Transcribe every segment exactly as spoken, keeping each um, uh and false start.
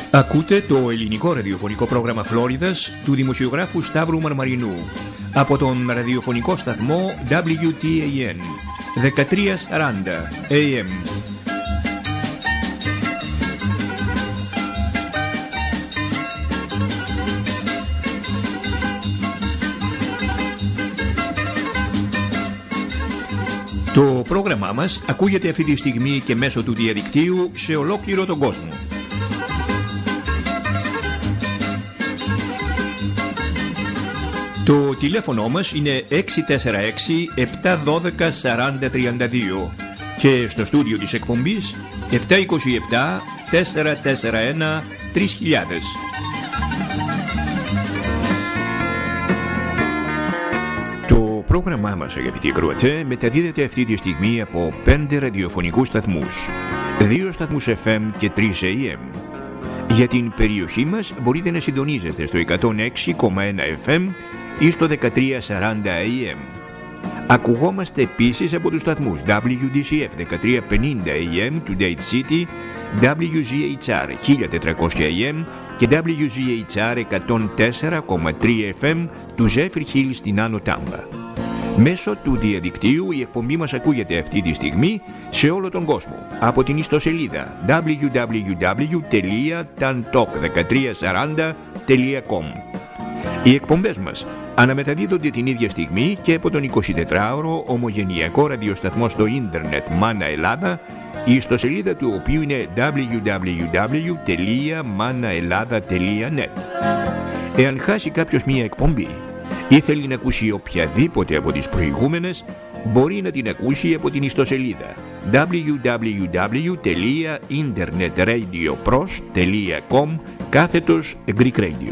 Ακούτε το ελληνικό ραδιοφωνικό πρόγραμμα Φλόριδας του δημοσιογράφου Σταύρου Μαρμαρινού από τον ραδιοφωνικό σταθμό ντάμπλιου τι έι εν δεκατριακόσια σαράντα έι εμ. Το πρόγραμμά μας ακούγεται αυτή τη στιγμή και μέσω του διαδικτύου σε ολόκληρο τον κόσμο. Το τηλέφωνο μας είναι έξι τέσσερα έξι επτά ένα δύο τέσσερα μηδέν τρία δύο και στο στούντιο της εκπομπής επτά δύο επτά τέσσερα τέσσερα ένα τρία χιλιάδες. Το πρόγραμμά μας, αγαπητοί ακροατές, μεταδίδεται αυτή τη στιγμή από πέντε ραδιοφωνικούς σταθμούς, δύο σταθμούς εφ εμ και τρεις έι εμ. Για την περιοχή μας μπορείτε να συντονίζεστε στο εκατόν έξι κόμμα ένα εφ εμ ή στο δεκατριακόσια σαράντα έι εμ. Ακουγόμαστε επίσης από τους σταθμούς ντάμπλιου ντι σι εφ δεκατριακόσια πενήντα έι εμ του Dade City, ντάμπλιου τζι έιτς αρ χίλια τετρακόσια έι εμ και ντάμπλιου τζι έιτς αρ εκατόν τέσσερα κόμμα τρία εφ εμ του Zephyr Hill στην Άνω Τάμπα. Μέσω του διαδικτύου η εκπομπή μας ακούγεται αυτή τη στιγμή σε όλο τον κόσμο από την ιστοσελίδα ντάμπλιου ντάμπλιου ντάμπλιου τελεία ταντοκ δεκατριακόσια σαράντα τελεία κομ. Οι εκπομπές μας αναμεταδίδονται την ίδια στιγμή και από τον εικοσιτετράωρο ομογενειακό ραδιοσταθμό στο ίντερνετ Μάνα Ελλάδα, η ιστοσελίδα του οποίου είναι ντάμπλιου ντάμπλιου ντάμπλιου τελεία μάνα Ελλάδα τελεία νετ. Εάν χάσει κάποιος μία εκπομπή ή θέλει να ακούσει οποιαδήποτε από τις προηγούμενες, μπορεί να την ακούσει από την ιστοσελίδα ντάμπλιου ντάμπλιου ντάμπλιου τελεία ιντερνετρadiopros τελεία κομ κάθετος Greek Radio.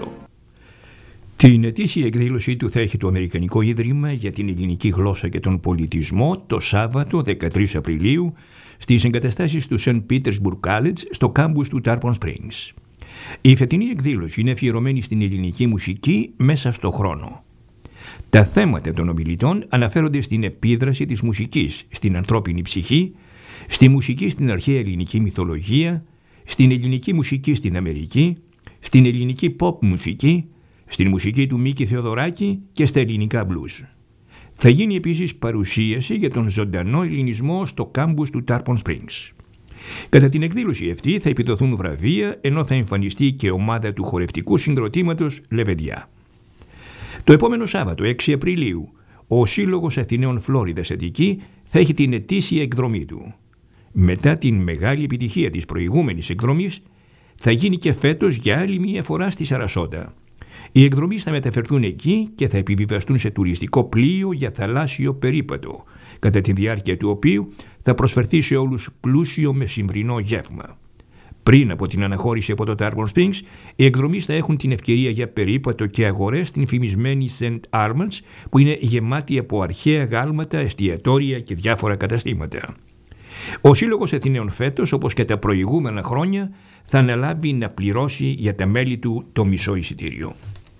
Την ετήσια εκδήλωσή του θα έχει το Αμερικανικό Ίδρυμα για την Ελληνική Γλώσσα και τον Πολιτισμό το Σάββατο δεκατρείς Απριλίου στις εγκαταστάσεις του Saint Petersburg College στο κάμπους του Tarpon Springs. Η φετινή εκδήλωση είναι αφιερωμένη στην ελληνική μουσική μέσα στο χρόνο. Τα θέματα των ομιλητών αναφέρονται στην επίδραση της μουσικής στην ανθρώπινη ψυχή, στη μουσική στην αρχαία ελληνική μυθολογία, στην ελληνική μουσική στην Αμερική, στην ελληνική pop μουσική, στην μουσική του Μίκη Θεοδωράκη και στα ελληνικά μπλουζ. Θα γίνει επίσης παρουσίαση για τον ζωντανό ελληνισμό στο κάμπους του Tarpon Springs. Κατά την εκδήλωση αυτή θα επιδοθούν βραβεία, ενώ θα εμφανιστεί και ομάδα του χορευτικού συγκροτήματος Λεβεντιά. Το επόμενο Σάββατο, έξι Απριλίου, ο Σύλλογος Αθηναίων Φλόριδας Αττική θα έχει την ετήσια εκδρομή του. Μετά την μεγάλη επιτυχία της προηγούμενης εκδρομής, θα γίνει και φέτος για άλλη μία φορά στη Σαρασότα. Οι εκδρομείς θα μεταφερθούν εκεί και θα επιβιβαστούν σε τουριστικό πλοίο για θαλάσσιο περίπατο, κατά τη διάρκεια του οποίου θα προσφερθεί σε όλους πλούσιο μεσημβρινό γεύμα. Πριν από την αναχώρηση από το Tarpon Springs, οι εκδρομείς θα έχουν την ευκαιρία για περίπατο και αγορές στην φημισμένη Saint Armands, που είναι γεμάτη από αρχαία γάλματα, εστιατόρια και διάφορα καταστήματα. Ο Σύλλογος Αθηναίων φέτος, όπως και τα προηγούμενα χρόνια, θα αναλάβει να πληρώσει για τα μέλη του το μισό εισιτήριο.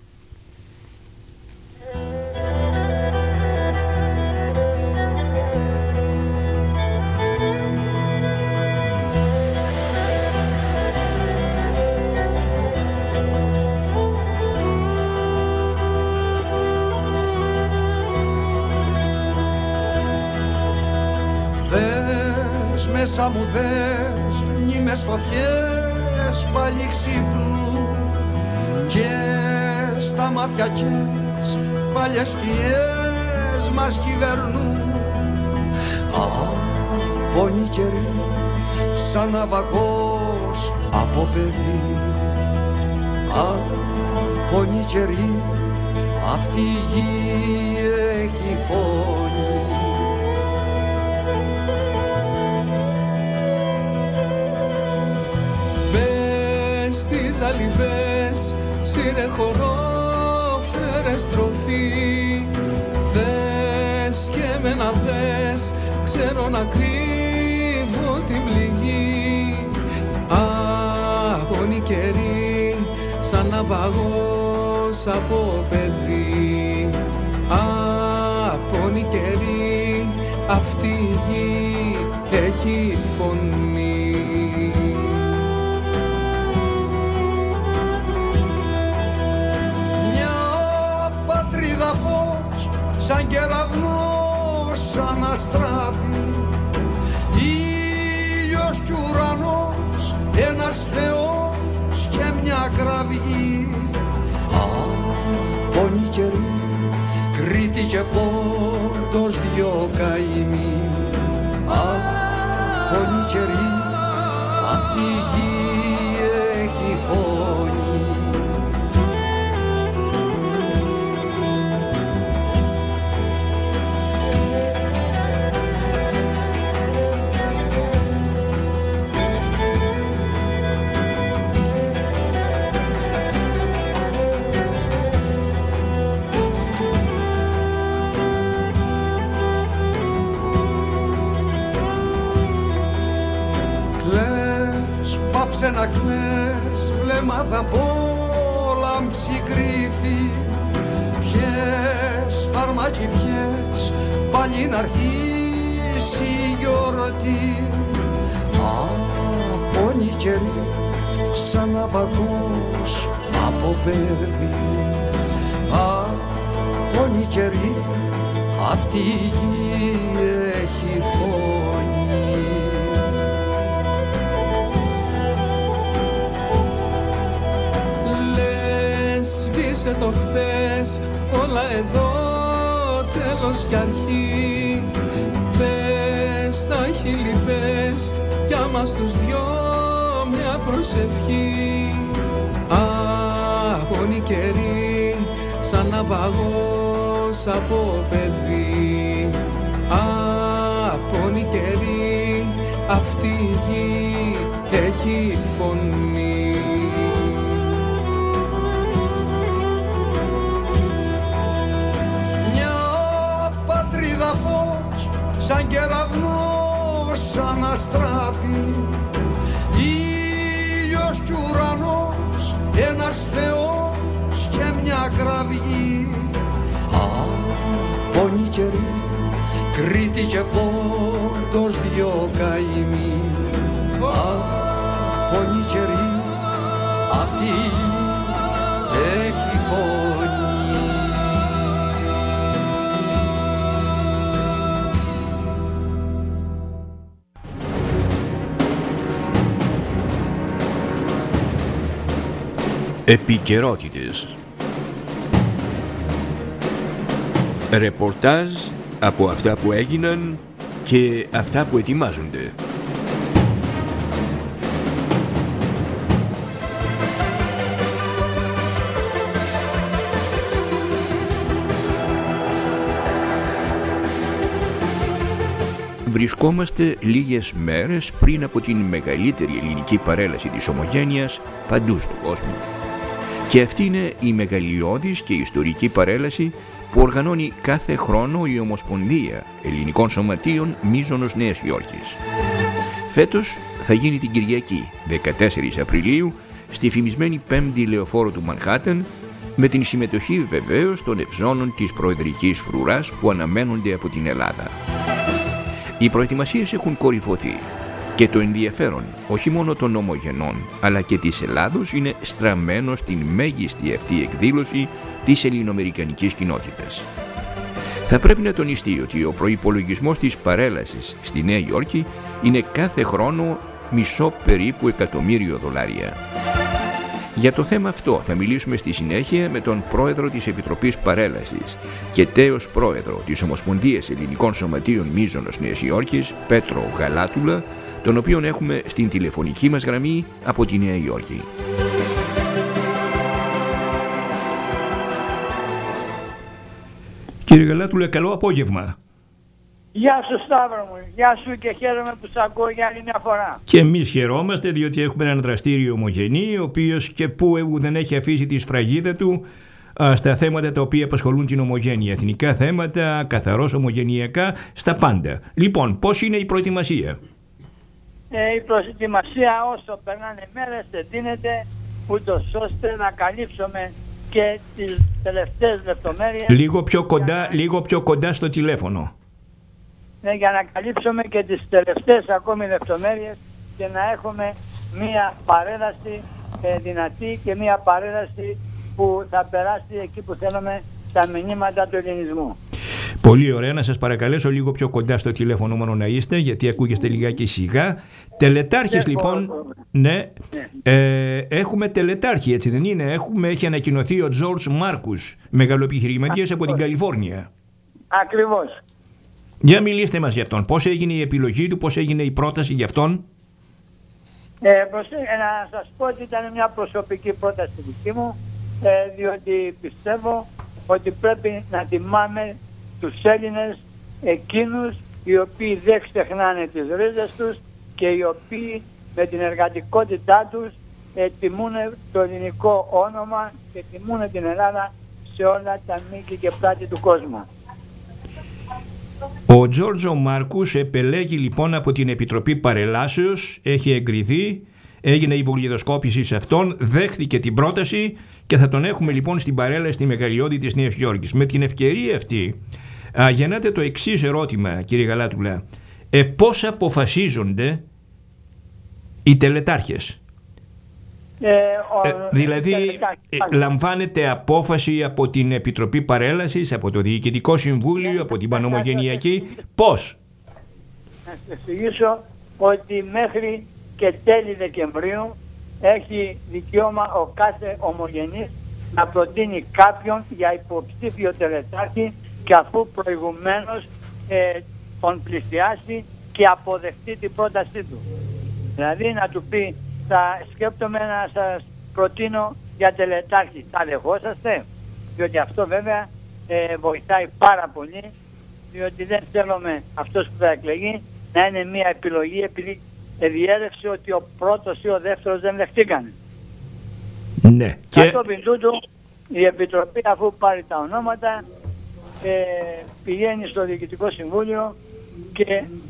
Μέσα μου δες μνήμες φωτιές πάλι ξύπνου και στα μάτια κες παλιές σκιές μας κυβερνούν. Από καιρή σαν ναυαγός από παιδί, από καιρή αυτή η γη έχει φωνή. Αλιβές, σύρε χορό, φέρε στροφή. Δες και εμένα δες, ξέρω να κρύβω την πληγή. Αγώνη καιρή, σαν ναυαγός από παιδί. Αγώνη καιρή, αυτή η γη έχει φωνή. αναστράπει, ήλιος κι ουρανός, ένας Θεός και μια κραυγή. Απόνοι καιροί, Κρήτη και Πόντος δυο καημοί. Απόνοι καιροί, αυτή η γη έχει φωνή. Πάψε να κλαις, βλέμμα θα πόλαμψη κρύφη. Πιες φαρμάκι πιες, πάλι να αρχίσει η γιορτή. Απόνοι καιροί, σαν ναυαγός από παιδί. Απόνοι καιροί, αυτή η γη έχει φωνή. Σβήσε το χθες, όλα εδώ τέλος κι αρχή. Πες τα χείλη πες, για μας τους δυο μια προσευχή. Αγώνη καιρή, σαν ναυαγός από παιδί. Αγώνη καιρή, αυτή η γη έχει φωνή. Φως, σαν κεραυνός αναστράπει, ήλιος κι ουρανός, ένας Θεός και μια κραυγή. Απόνοι καιροί, Κρήτη και Πόντος δυο καημοί. Απόνοι καιροί, αυτή η γη έχει φωνή. Επικαιρότητες. Ρεπορτάζ από αυτά που έγιναν και αυτά που ετοιμάζονται. Βρισκόμαστε λίγες μέρες πριν από την μεγαλύτερη ελληνική παρέλαση της Ομογένειας παντού στον κόσμο. Και αυτή είναι η μεγαλειώδης και ιστορική παρέλαση που οργανώνει κάθε χρόνο η Ομοσπονδία Ελληνικών Σωματείων Μίζωνος Νέας Υόρκης. Φέτος θα γίνει την Κυριακή, δεκατέσσερις Απριλίου, στη φημισμένη πέμπτη λεωφόρο του Μανχάτεν, με την συμμετοχή βεβαίως των ευζώνων της προεδρικής φρουράς που αναμένονται από την Ελλάδα. Οι προετοιμασίες έχουν κορυφωθεί και το ενδιαφέρον όχι μόνο των Ομογενών αλλά και της Ελλάδος είναι στραμμένο στην μέγιστη αυτή εκδήλωση της ελληνοαμερικανικής κοινότητας. Θα πρέπει να τονιστεί ότι ο προϋπολογισμός της παρέλασης στη Νέα Υόρκη είναι κάθε χρόνο μισό περίπου εκατομμύριο δολάρια. Για το θέμα αυτό θα μιλήσουμε στη συνέχεια με τον πρόεδρο της Επιτροπής Παρέλασης και τέος πρόεδρο της Ομοσπονδίας Ελληνικών Σωματείων Μίζωνος Νέας Υόρκης, Πέτρο Γαλάτουλα, τον οποίον έχουμε στην τηλεφωνική μας γραμμή από τη Νέα Υόρκη. Κύριε Γαλάτουλα, καλό απόγευμα. Γεια σου Σταύρο μου, γεια σου και χαίρομαι που σ' ακούω για άλλη μια φορά. Και εμείς χαιρόμαστε διότι έχουμε έναν δραστήριο ομογενή, ο οποίος και που δεν έχει αφήσει τη σφραγίδα του α, στα θέματα τα οποία απασχολούν την ομογένεια. Εθνικά θέματα, καθαρός ομογενειακά, στα πάντα. Λοιπόν, πώς είναι η προετοιμασία? Ε, η προετοιμασία όσο περνάνε μέρες εντείνεται, ούτως ώστε να καλύψουμε και τις τελευταίες λεπτομέρειες. Λίγο πιο κοντά, λίγο πιο κοντά στο τηλέφωνο. Ναι, για να καλύψουμε και τις τελευταίες ακόμη λεπτομέρειες και να έχουμε μία παρέλαση ε, δυνατή και μία παρέλαση που θα περάσει εκεί που θέλουμε τα μηνύματα του ελληνισμού. Πολύ ωραία. Να σας παρακαλέσω λίγο πιο κοντά στο τηλέφωνο μόνο να είστε, γιατί ακούγεστε λιγάκι σιγά. Τελετάρχης λοιπόν, ναι, ε, έχουμε τελετάρχη, έτσι δεν είναι? Έχουμε, έχει ανακοινωθεί ο Τζορτζ Μάρκους, μεγαλοεπιχειρηματίας από την Καλιφόρνια. Ακριβώς. Για μιλήστε μας για αυτόν. Πώς έγινε η επιλογή του, πώς έγινε η πρόταση για αυτόν? Ε, προς, ε, να σας πω ότι ήταν μια προσωπική πρόταση δική μου, ε, διότι πιστεύω ότι πρέπει να τιμάμε τους Έλληνες, εκείνους οι οποίοι δεν ξεχνάνε τις ρίζες τους και οι οποίοι με την εργατικότητά τους ε, τιμούν το ελληνικό όνομα και τιμούν την Ελλάδα σε όλα τα μήκη και πλάτη του κόσμου. Ο Τζόρτζο Μάρκους επελέγει λοιπόν από την Επιτροπή Παρελάσεως, έχει εγκριθεί, έγινε η βολιδοσκόπηση σε αυτόν, δέχθηκε την πρόταση και θα τον έχουμε λοιπόν στην παρέλαση στη Μεγαλειώδη της Νέας Υόρκης. Με την ευκαιρία αυτή α, γεννάται το εξής ερώτημα, κύριε Γαλάτουλα. Ε, πώς αποφασίζονται οι τελετάρχες? Ε, ο, ε, δηλαδή ε, λαμβάνεται απόφαση από την Επιτροπή Παρέλασης, από το Διοικητικό Συμβούλιο, από την Πανομογενειακή, πώς? Να σας εξηγήσω ότι μέχρι και τέλη Δεκεμβρίου έχει δικαίωμα ο κάθε ομογενής να προτείνει κάποιον για υποψήφιο τελετάρχη και αφού προηγουμένως ε, τον πλησιάσει και αποδεχτεί την πρότασή του. Δηλαδή να του πει, θα σκέπτομαι να σας προτείνω για τελετάρχη, θα δεχόσαστε? Διότι αυτό βέβαια ε, βοηθάει πάρα πολύ, διότι δεν θέλουμε αυτός που θα εκλεγεί να είναι μια επιλογή επειδή διέρευσε ότι ο πρώτος ή ο δεύτερος δεν δεχτήκανε. Ναι. Και κατόπιν τούτου η Επιτροπή, αφού πάρει τα ονόματα, ε, πηγαίνει στο Διοικητικό Συμβούλιο και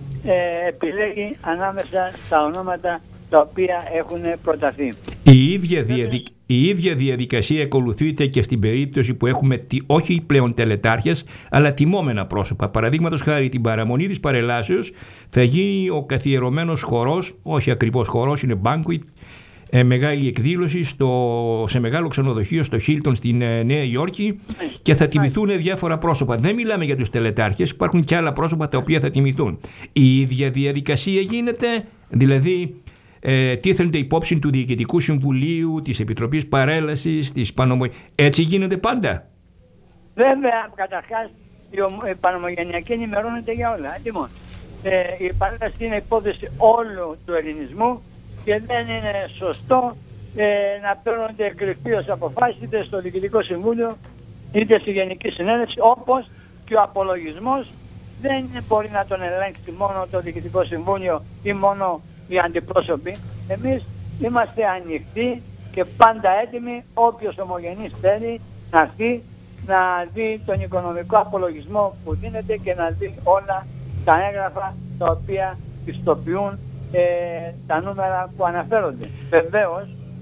ε, επιλέγει ανάμεσα στα ονόματα τα οποία έχουν προταθεί. Η ίδια, διαδικ... η ίδια διαδικασία ακολουθείται και στην περίπτωση που έχουμε τι... όχι πλέον τελετάρχες, αλλά τιμόμενα πρόσωπα. Παραδείγματος χάρη, την παραμονή της παρελάσεως θα γίνει ο καθιερωμένος χορός, όχι ακριβώς χορός, είναι banquet, ε, μεγάλη εκδήλωση στο... σε μεγάλο ξενοδοχείο στο Χίλτον στην ε, Νέα Υόρκη και θα τιμηθούν διάφορα πρόσωπα. Δεν μιλάμε για τους τελετάρχες, υπάρχουν και άλλα πρόσωπα τα οποία θα τιμηθούν. Η ίδια διαδικασία γίνεται, δηλαδή Ε, τίθενται υπόψη του Διοικητικού Συμβουλίου, της Επιτροπής Παρέλασης, της Πανομο... Έτσι γίνεται πάντα? Βέβαια, καταρχάς η Πανομογενειακή ενημερώνεται για όλα. Λοιπόν, ε, η παρέλαση είναι υπόθεση όλου του ελληνισμού και δεν είναι σωστό ε, να παίρνονται εκκρηφίως αποφάσεις είτε στο Διοικητικό Συμβούλιο είτε στη Γενική Συνέλευση, όπως και ο απολογισμός δεν μπορεί να τον ελέγξει μόνο το Διοικητικό Συμβούλιο ή μόνο οι αντιπρόσωποι. Εμείς είμαστε ανοιχτοί και πάντα έτοιμοι, όποιος ομογενής θέλει να έρθει να δει τον οικονομικό απολογισμό που δίνεται και να δει όλα τα έγγραφα τα οποία πιστοποιούν ε, τα νούμερα που αναφέρονται. Βεβαίως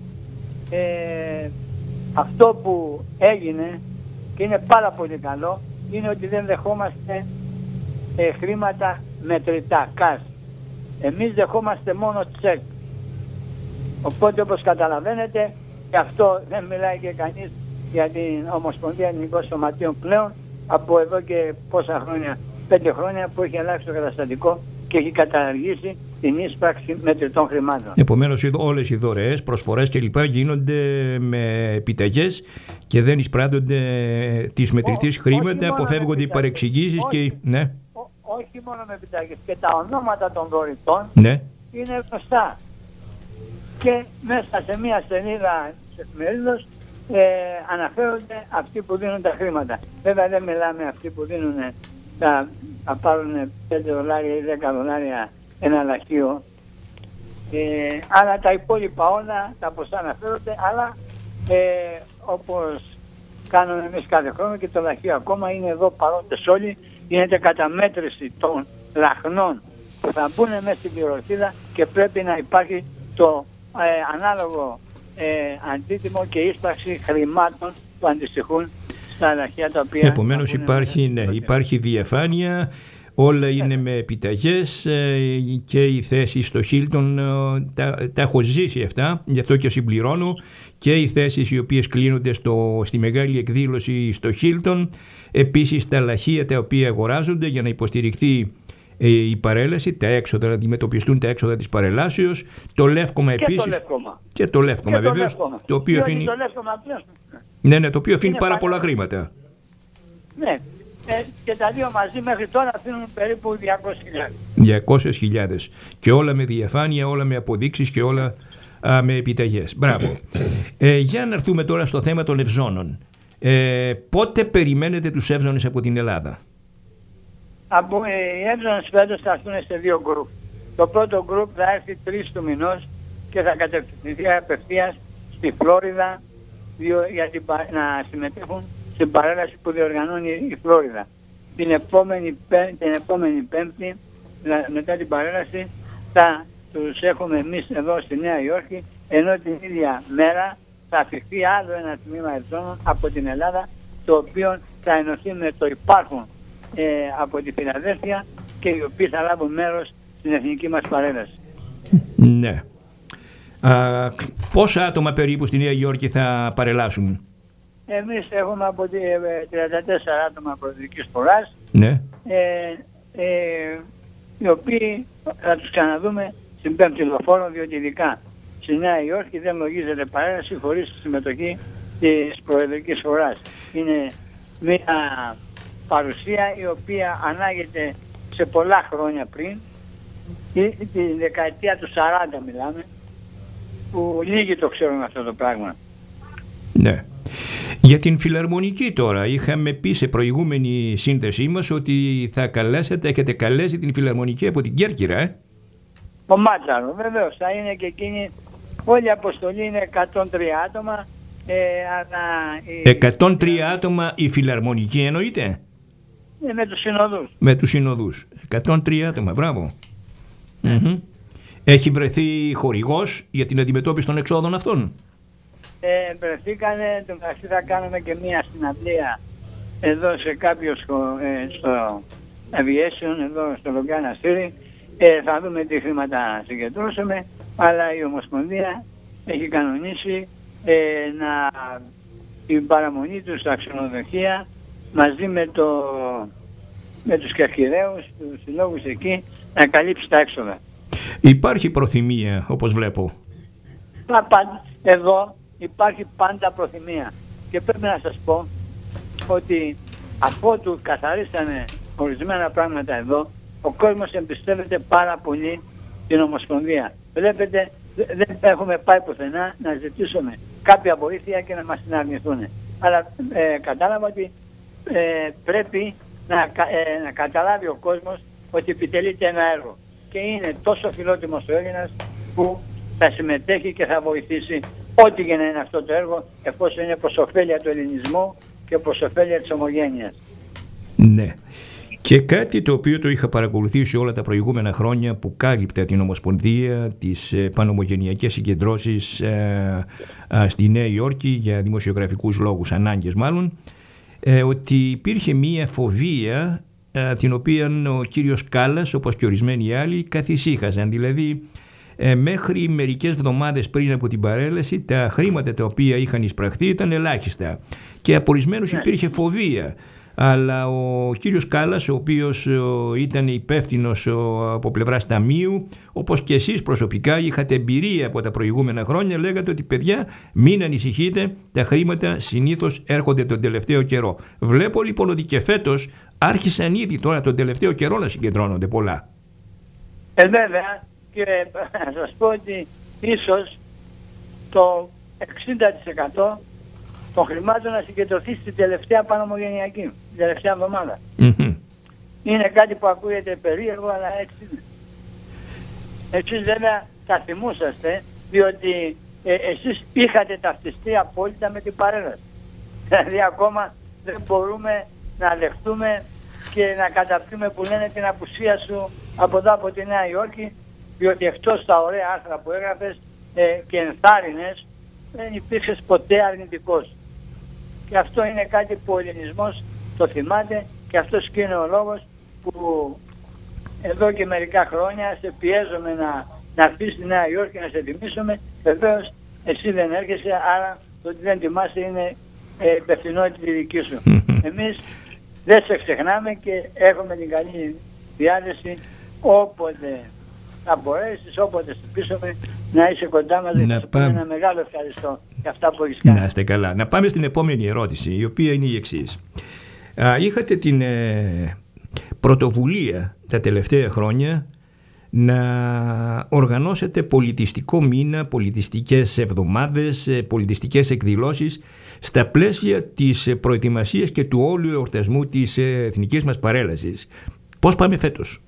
ε, αυτό που έγινε και είναι πάρα πολύ καλό είναι ότι δεν δεχόμαστε ε, χρήματα μετρητά, cash. Εμείς δεχόμαστε μόνο τσεκ. Οπότε, όπως καταλαβαίνετε, και αυτό δεν μιλάει και κανείς για την Ομοσπονδία Ελληνικών Σωματείων πλέον από εδώ και πόσα χρόνια, πέντε χρόνια που έχει αλλάξει το καταστατικό και έχει καταργήσει την ίσπραξη μετρητών χρημάτων. Επομένως όλες οι δωρεές, προσφορές κλπ. Γίνονται με επιταγές και δεν εισπράττονται τις μετρητής χρήματα, αποφεύγονται οι παρεξηγήσεις και... Ναι. Όχι μόνο με επιταγές, και τα ονόματα των δωρητών ναι. είναι γνωστά. Και μέσα σε μία σελίδα της εφημερίδας ε, αναφέρονται αυτοί που δίνουν τα χρήματα. Βέβαια δεν μιλάμε αυτοί που δίνουν, θα, θα πάρουν πέντε δολάρια ή δέκα δολάρια ένα λαχείο. Ε, αλλά τα υπόλοιπα όλα, τα ποσά αναφέρονται, αλλά ε, όπως κάνουμε εμείς κάθε χρόνο και το λαχείο ακόμα είναι εδώ παρόντες όλοι. Γίνεται καταμέτρηση των λαχνών που θα μπουν μέσα στην πληροθύρα και πρέπει να υπάρχει το ε, ανάλογο ε, αντίτιμο και ίσπραξη χρημάτων που αντιστοιχούν στα λαχεία τα οποία... Επομένως υπάρχει, ναι, υπάρχει διαφάνεια. όλα είναι με επιταγές και οι θέσεις στο Χίλτον, τα, τα έχω ζήσει αυτά, γι' αυτό και συμπληρώνω, και οι θέσεις οι οποίες κλείνονται στο, στη μεγάλη εκδήλωση στο Χίλτον, επίσης τα λαχεία τα οποία αγοράζονται για να υποστηριχθεί ε, η παρέλαση, τα έξοδα, να αντιμετωπιστούν τα έξοδα της παρελάσεως, το Λεύκομα επίσης. Και το Λεύκομα. Και το Λεύκομα, βεβαίως. Το, Λεύκομα. το οποίο αφήνει, το Λεύκομα, ναι, ναι, το οποίο αφήνει πάρα πολλά χρήματα. Ναι. Ε, και τα δύο μαζί μέχρι τώρα αφήνουν περίπου διακόσιες χιλιάδες. διακόσιες χιλιάδες. Και όλα με διαφάνεια, όλα με αποδείξεις και όλα α, με επιταγές. Μπράβο. Ε, για να έρθουμε τώρα στο θέμα των ευζώνων. Ε, πότε περιμένετε τους εύζωνες από την Ελλάδα? Από, ε, οι εύζωνες φέτος θα έρθουν σε δύο γκρουπ. Το πρώτο γκρουπ θα έρθει τρεις του μηνός και θα κατευθυνθεί απευθείας στη Φλόριδα για την, να συμμετέχουν στην παρέλαση που διοργανώνει η Φλόριδα. Την επόμενη, την επόμενη Πέμπτη, μετά την παρέλαση, θα τους έχουμε εμείς εδώ στη Νέα Υόρκη, ενώ την ίδια μέρα θα αφηχθεί άλλο ένα τμήμα ευζώνων από την Ελλάδα, το οποίο θα ενωθεί με το υπάρχον ε, από τη Φιλαδέλφια και οι οποίοι θα λάβουν μέρος στην εθνική μας παρέλαση. Ναι. Α, πόσα άτομα περίπου στη Νέα Υόρκη θα παρελάσουν? Εμείς έχουμε από τη, ε, τριάντα τέσσερα άτομα προεδρικής φοράς, ναι. ε, ε, οι οποίοι θα τους ξαναδούμε στην Πέμπτη Λεωφόρο, διότι ειδικά στη Νέα Υόρκη δεν λογίζεται παρέλαση χωρίς τη συμμετοχή της προεδρικής φοράς. Είναι μια παρουσία η οποία ανάγεται σε πολλά χρόνια πριν, τη δεκαετία του σαράντα μιλάμε, που λίγοι το ξέρουν αυτό το πράγμα. Ναι. Για την Φιλαρμονική τώρα, είχαμε πει σε προηγούμενη σύνδεσή μας ότι θα καλέσετε, έχετε καλέσει την Φιλαρμονική από την Κέρκυρα, ε? Ο Μάτσαρο, βεβαίως, θα είναι και εκείνη, όλη η αποστολή είναι εκατόν τρία άτομα. Ε, αλλά, η... εκατόν τρία άτομα η Φιλαρμονική εννοείται? Ε, με τους συνοδούς. Με τους συνοδούς, εκατόν τρία άτομα, μπράβο. Mm-hmm. Έχει βρεθεί χορηγός για την αντιμετώπιση των εξόδων αυτών? Ε, βρεθήκανε, το μεταξύ θα κάνουμε και μία συναντλία εδώ σε κάποιο σχο, ε, στο Aviation, εδώ στο Λογκάνα Σύρι. Ε, θα δούμε τι χρήματα συγκεντρώσουμε, αλλά η Ομοσπονδία έχει κανονίσει ε, να, την παραμονή του στα ξενοδοχεία μαζί με, το, με τους Κερκυραίους, τους συλλόγους εκεί, να καλύψει τα έξοδα. Υπάρχει προθυμία, όπως βλέπω? Εδώ υπάρχει πάντα προθυμία και πρέπει να σας πω ότι αφότου καθαρίσανε ορισμένα πράγματα εδώ, ο κόσμος εμπιστεύεται πάρα πολύ την Ομοσπονδία. Βλέπετε, δεν έχουμε πάει πουθενά να ζητήσουμε κάποια βοήθεια και να μας την αρνηθούν. Αλλά ε, κατάλαβα ότι ε, πρέπει να, ε, να καταλάβει ο κόσμος ότι επιτελείται ένα έργο. Και είναι τόσο φιλότιμος ο Έλληνας που θα συμμετέχει και θα βοηθήσει ό,τι και να είναι αυτό το έργο, εφόσον είναι προς ωφέλεια του ελληνισμού και προς ωφέλεια της ομογένειας. Ναι. Και κάτι το οποίο το είχα παρακολουθήσει όλα τα προηγούμενα χρόνια που κάλυπτε την Ομοσπονδία, τις πανομογενειακές συγκεντρώσεις ε, ε, στη Νέα Υόρκη για δημοσιογραφικούς λόγους, ανάγκες μάλλον, ε, ότι υπήρχε μία φοβία ε, την οποία ο κύριος Κάλλας, όπως και ορισμένοι άλλοι, καθησύχαζαν. Δηλαδή, ε, μέχρι μερικές εβδομάδες πριν από την παρέλαση, τα χρήματα τα οποία είχαν εισπραχθεί ήταν ελάχιστα και από ορισμένους υπήρχε φοβία. Αλλά ο κύριος Κάλλας, ο οποίος ήταν υπεύθυνος από πλευράς ταμείου, όπως και εσείς προσωπικά είχατε εμπειρία από τα προηγούμενα χρόνια, λέγατε ότι παιδιά μην ανησυχείτε, τα χρήματα συνήθως έρχονται τον τελευταίο καιρό. Βλέπω λοιπόν ότι και φέτος άρχισαν ήδη τώρα τον τελευταίο καιρό να συγκεντρώνονται πολλά. Ε, βέβαια, και να σας πω ότι ίσως το εξήντα τοις εκατό των χρημάτων να συγκεντρωθεί στην τελευταία πανομογενειακή, την τελευταία εβδομάδα. Mm-hmm. Είναι κάτι που ακούγεται περίεργο, αλλά έτσι είναι. Εσείς βέβαια θα θυμούσαστε, διότι ε, εσείς είχατε ταυτιστεί απόλυτα με την παρέλαση. Δηλαδή ακόμα δεν μπορούμε να δεχτούμε και να καταπτύουμε που λένε την απουσία σου από εδώ από τη Νέα Υόρκη, διότι εκτός τα ωραία άρθρα που έγραφες ε, και ενθάρρυνες, δεν υπήρξες ποτέ αρνητικός. Και αυτό είναι κάτι που ο ελληνισμός το θυμάται και αυτός και είναι ο λόγος που εδώ και μερικά χρόνια σε πιέζομαι να, να έρθεις στη Νέα Υόρκη να σε τιμήσουμε. Βεβαίως εσύ δεν έρχεσαι, άρα το ότι δεν τιμάσαι είναι ε, υπευθυνότητα δική σου. Εμείς δεν σε ξεχνάμε και έχουμε την καλή διάθεση όποτε θα μπορέσεις, όποτε σε πείσουμε να είσαι κοντά μας. Να πάμε... Ένα μεγάλο ευχαριστώ για αυτά που έχεις κάνει. Να είστε καλά. Να πάμε στην επόμενη ερώτηση, η οποία είναι η εξής. Α, είχατε την ε, πρωτοβουλία τα τελευταία χρόνια να οργανώσετε πολιτιστικό μήνα, πολιτιστικές εβδομάδες, πολιτιστικές εκδηλώσεις στα πλαίσια της προετοιμασίας και του όλου εορτασμού της εθνικής μας παρέλασης. Πώς πάμε φέτος?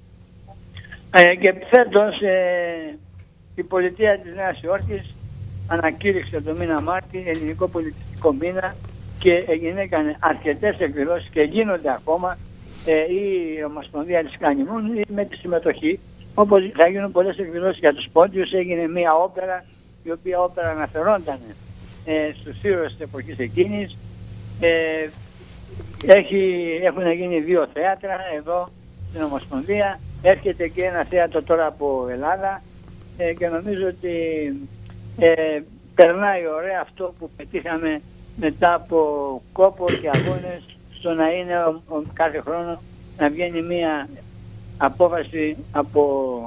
Ε, και φέτος ε, η πολιτεία της Νέας Υόρκης ανακήρυξε το μήνα Μάρτη ελληνικό πολιτιστικό μήνα και έγιναν αρκετές εκδηλώσεις και γίνονται ακόμα. Ε, η Ομοσπονδία της κάνει μόνο με τη συμμετοχή, όπως θα γίνουν πολλές εκδηλώσεις για τους πόντιους. Έγινε μία όπερα, η οποία όπερα αναφερόταν ε, στους ήρωες της εποχής εκείνης. Ε, έχει, έχουν γίνει δύο θέατρα εδώ στην Ομοσπονδία, έρχεται και ένα θέατρο τώρα από Ελλάδα ε, και νομίζω ότι ε, περνάει ωραία αυτό που πετύχαμε μετά από κόπο και αγώνες, στο να είναι ο, ο, κάθε χρόνο να βγαίνει μία απόφαση από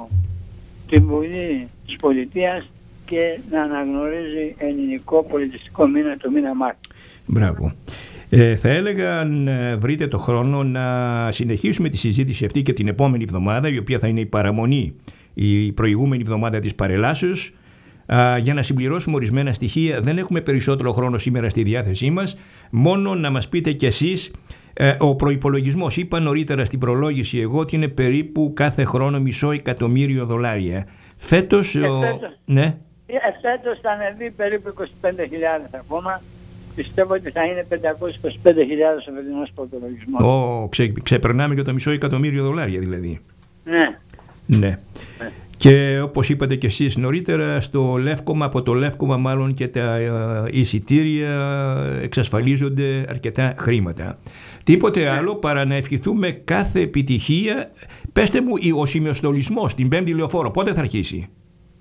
την Βουλή της Πολιτείας και να αναγνωρίζει ελληνικό πολιτιστικό μήνα, το μήνα Μάρτη. Μπράβο. Ε, θα έλεγα αν βρείτε το χρόνο να συνεχίσουμε τη συζήτηση αυτή και την επόμενη εβδομάδα, η οποία θα είναι η παραμονή, η προηγούμενη εβδομάδα της παρελάσεως, α, για να συμπληρώσουμε ορισμένα στοιχεία. Δεν έχουμε περισσότερο χρόνο σήμερα στη διάθεσή μας, μόνο να μας πείτε κι εσείς. Ε, ο προϋπολογισμός, είπα νωρίτερα στην προλόγηση εγώ, ότι είναι περίπου κάθε χρόνο μισό εκατομμύριο δολάρια. Φέτος... Ε, ο... φέτος, ναι. ε, φέτος θα ανεβεί περίπου είκοσι πέντε χιλιάδες ακόμα. Πιστεύω ότι θα είναι πεντακόσιες είκοσι πέντε χιλιάδες ο φετινός προϋπολογισμός. Oh, ξε, ξεπερνάμε και το μισό εκατομμύριο δολάρια δηλαδή. Ναι. Ναι. ναι. Και όπως είπατε και εσείς νωρίτερα, στο Λεύκομα, από το Λεύκομα μάλλον και τα εισιτήρια εξασφαλίζονται αρκετά χρήματα. Τίποτε ναι. άλλο παρά να ευχηθούμε κάθε επιτυχία. Πέστε μου, ο σημειοστολισμός την Πέμπτη Λεωφόρο πότε θα αρχίσει?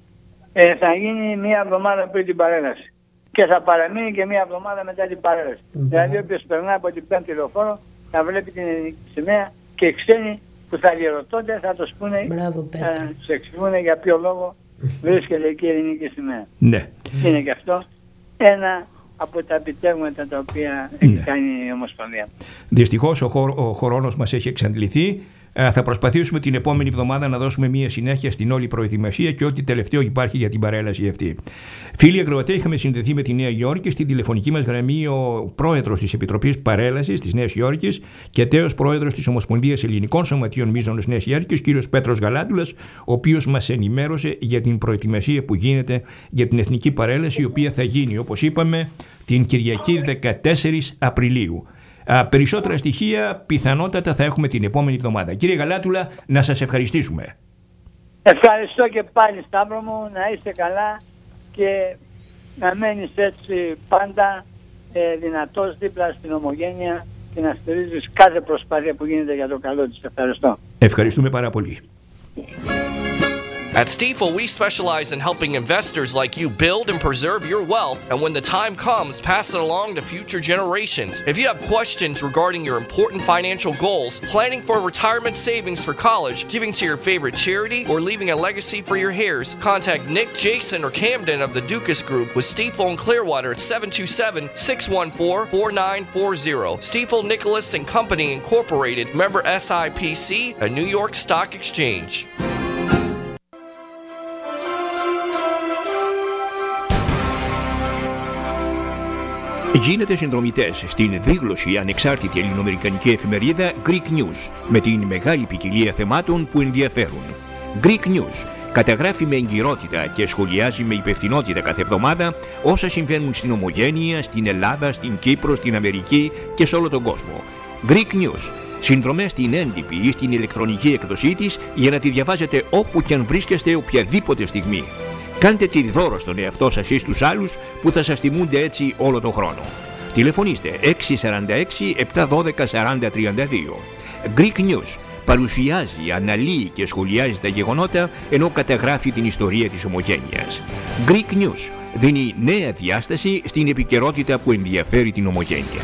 Ε, θα γίνει μία εβδομάδα πριν την παρέλαση. Και θα παραμείνει και μία εβδομάδα μετά την παρέλαση. Mm-hmm. Δηλαδή όποιος περνάει από την Πέμπτη Λεωφόρο θα βλέπει την ελληνική σημαία και οι ξένοι που θα διερωτώνται θα τους πούνε, θα τους εξηγούν για ποιο λόγο βρίσκεται εκεί η ελληνική σημαία. Ναι. Είναι και αυτό ένα από τα επιτεύγματα τα οποία έχει ναι. κάνει η Ομοσπονδία. Δυστυχώς ο, χω, ο χρόνος μας έχει εξαντληθεί. Θα προσπαθήσουμε την επόμενη εβδομάδα να δώσουμε μία συνέχεια στην όλη προετοιμασία και ό,τι τελευταίο υπάρχει για την παρέλαση αυτή. Φίλοι ακροατές, είχαμε συνδεθεί με τη Νέα Υόρκη. Στην τηλεφωνική μας γραμμή ο πρόεδρος της Επιτροπής Παρέλασης της Νέας Υόρκης και τέος πρόεδρος της Ομοσπονδίας Ελληνικών Σωματείων Μίζωνος Νέας Υόρκης, κύριος Πέτρος Γαλάτουλας, ο οποίος μας ενημέρωσε για την προετοιμασία που γίνεται για την Εθνική Παρέλαση, η οποία θα γίνει, όπως είπαμε, την Κυριακή δεκατέσσερις Απριλίου. Α, περισσότερα στοιχεία πιθανότατα θα έχουμε την επόμενη εβδομάδα. Κύριε Γαλάτουλα, να σας ευχαριστήσουμε. Ευχαριστώ και πάλι, Σταύρο μου, να είστε καλά και να μένεις έτσι πάντα ε, δυνατός δίπλα στην Ομογένεια και να στηρίζεις κάθε προσπάθεια που γίνεται για το καλό της. Ευχαριστώ. Ευχαριστούμε πάρα πολύ. At Stifel, we specialize in helping investors like you build and preserve your wealth, and when the time comes, pass it along to future generations. If you have questions regarding your important financial goals, planning for retirement savings for college, giving to your favorite charity, or leaving a legacy for your heirs, contact Nick, Jason, or Camden of the Dukas Group with Stifel and Clearwater at seven two seven, six one four, four nine four zero. Stifel, Nicholas and Company Incorporated, member S I P C, a New York Stock Exchange. Γίνετε συνδρομητές στην δίγλωση ανεξάρτητη ελληνοαμερικανική εφημερίδα Greek News με την μεγάλη ποικιλία θεμάτων που ενδιαφέρουν. Greek News καταγράφει με εγκυρότητα και σχολιάζει με υπευθυνότητα κάθε εβδομάδα όσα συμβαίνουν στην Ομογένεια, στην Ελλάδα, στην Κύπρο, στην Αμερική και σε όλο τον κόσμο. Greek News. Συνδρομές στην έντυπη ή στην ηλεκτρονική εκδοσή της για να τη διαβάζετε όπου και αν βρίσκεστε οποιαδήποτε στιγμή. Κάντε τη δώρο στον εαυτό σας ή στους άλλους που θα σας τιμούνται έτσι όλο τον χρόνο. Τηλεφωνήστε έξι τέσσερα έξι, επτά ένα δύο, σαράντα τριάντα δύο. Greek News. παρουσιάζει, αναλύει και σχολιάζει τα γεγονότα ενώ καταγράφει την ιστορία της ομογένειας. Greek News δίνει νέα διάσταση στην επικαιρότητα που ενδιαφέρει την ομογένεια.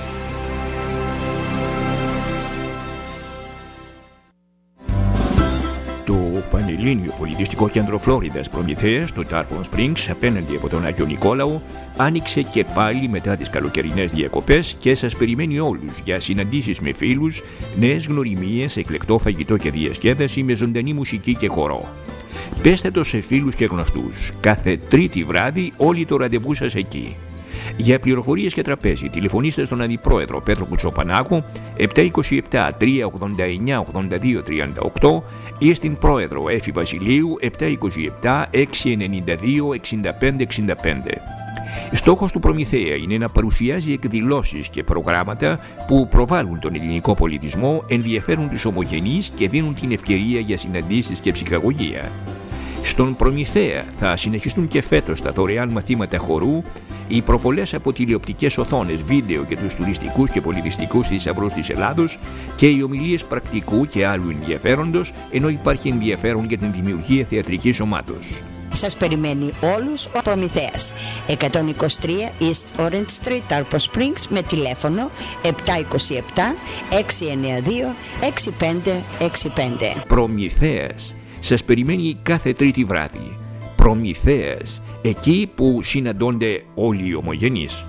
Το Πανελλήνιο Πολιτιστικό Κέντρο Φλόριδας Προμηθέας του Tarpon Springs απέναντι από τον Άγιο Νικόλαο άνοιξε και πάλι μετά τις καλοκαιρινές διακοπές και σας περιμένει όλους για συναντήσεις με φίλους, νέες γνωριμίες, εκλεκτό φαγητό και διασκέδαση με ζωντανή μουσική και χορό. Πέστε το σε φίλους και γνωστούς. Κάθε Τρίτη βράδυ όλοι το ραντεβού σας εκεί. Για πληροφορίες και τραπέζι τηλεφωνήστε στον Αντιπρόεδρο Πέτρο Κουτσοπανάκο επτά είκοσι επτά τριακόσια ογδόντα εννιά ογδόντα δύο τριάντα οκτώ ή στην Πρόεδρο Έφη Βασιλείου επτά είκοσι επτά έξι ενενήντα δύο εξήντα πέντε εξήντα πέντε. Στόχος του Προμηθέα είναι να παρουσιάζει εκδηλώσεις και προγράμματα που προβάλλουν τον ελληνικό πολιτισμό, ενδιαφέρουν τους ομογενείς και δίνουν την ευκαιρία για συναντήσεις και ψυχαγωγία. Στον Προμηθέα θα συνεχιστούν και φέτος τα δωρεάν μαθήματα χορού, οι προβολές από τηλεοπτικές οθόνες, βίντεο για τους τουριστικούς και πολιτιστικούς θησαυρούς της Ελλάδος και οι ομιλίες πρακτικού και άλλου ενδιαφέροντος, ενώ υπάρχει ενδιαφέρον για την δημιουργία θεατρικής ομάδος. Σας περιμένει όλους ο Προμηθέας. εκατόν είκοσι τρία East Orange Street, Tarpon Springs, με τηλέφωνο επτά είκοσι επτά έξι εννιά δύο έξι πέντε έξι πέντε. Προμηθέας σας περιμένει κάθε Τρίτη βράδυ. Προμηθέας, εκεί που συναντώνται όλοι οι ομογενείς.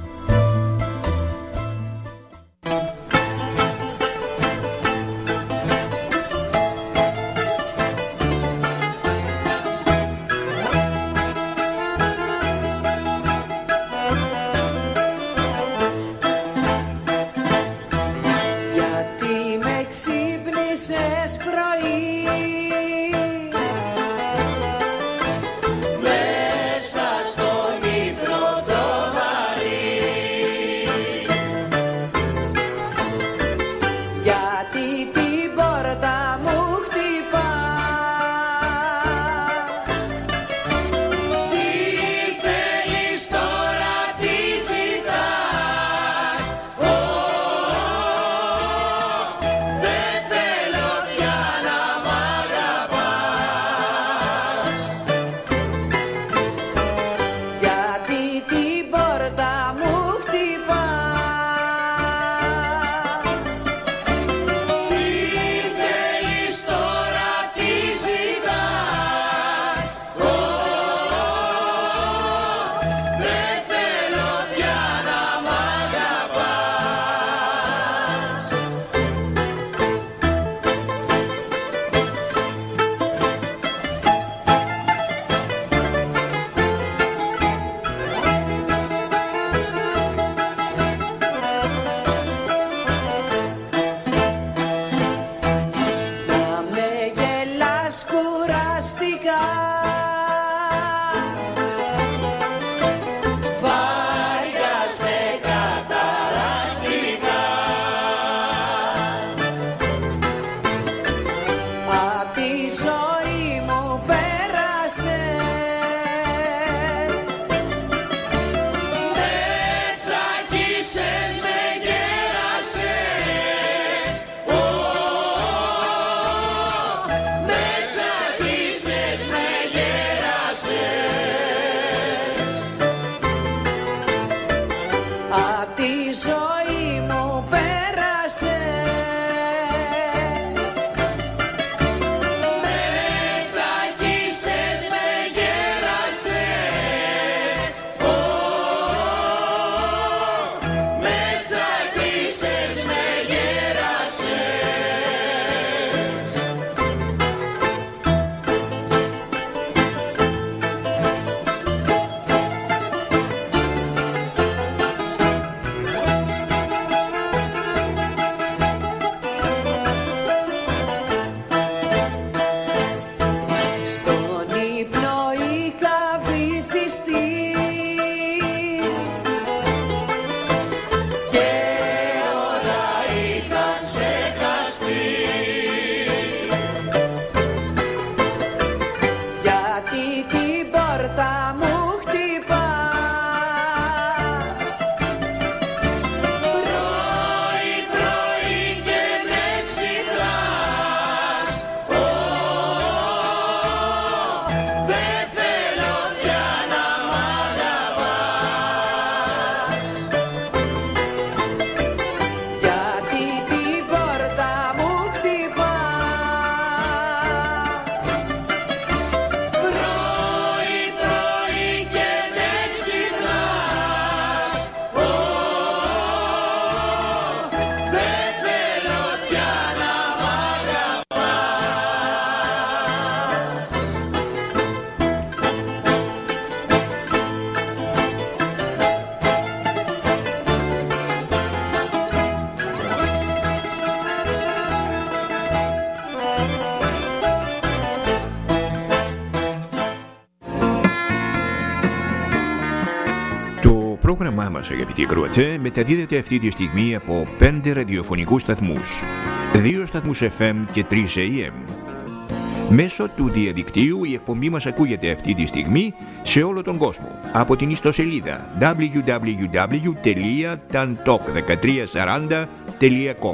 πρόγραμμά μας, αγαπητοί ακροατέ, μεταδίδεται αυτή τη στιγμή από πέντε ραδιοφωνικούς σταθμούς, δύο σταθμούς εφ εμ και τρεις έι εμ. Μέσω του διαδικτύου η εκπομπή μας ακούγεται αυτή τη στιγμή σε όλο τον κόσμο από την ιστοσελίδα ντάμπλιου ντάμπλιου ντάμπλιου τελεία ταντοκ δεκατρία σαράντα τελεία κομ.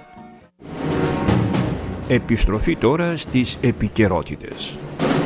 Επιστροφή τώρα στις επικαιρότητες.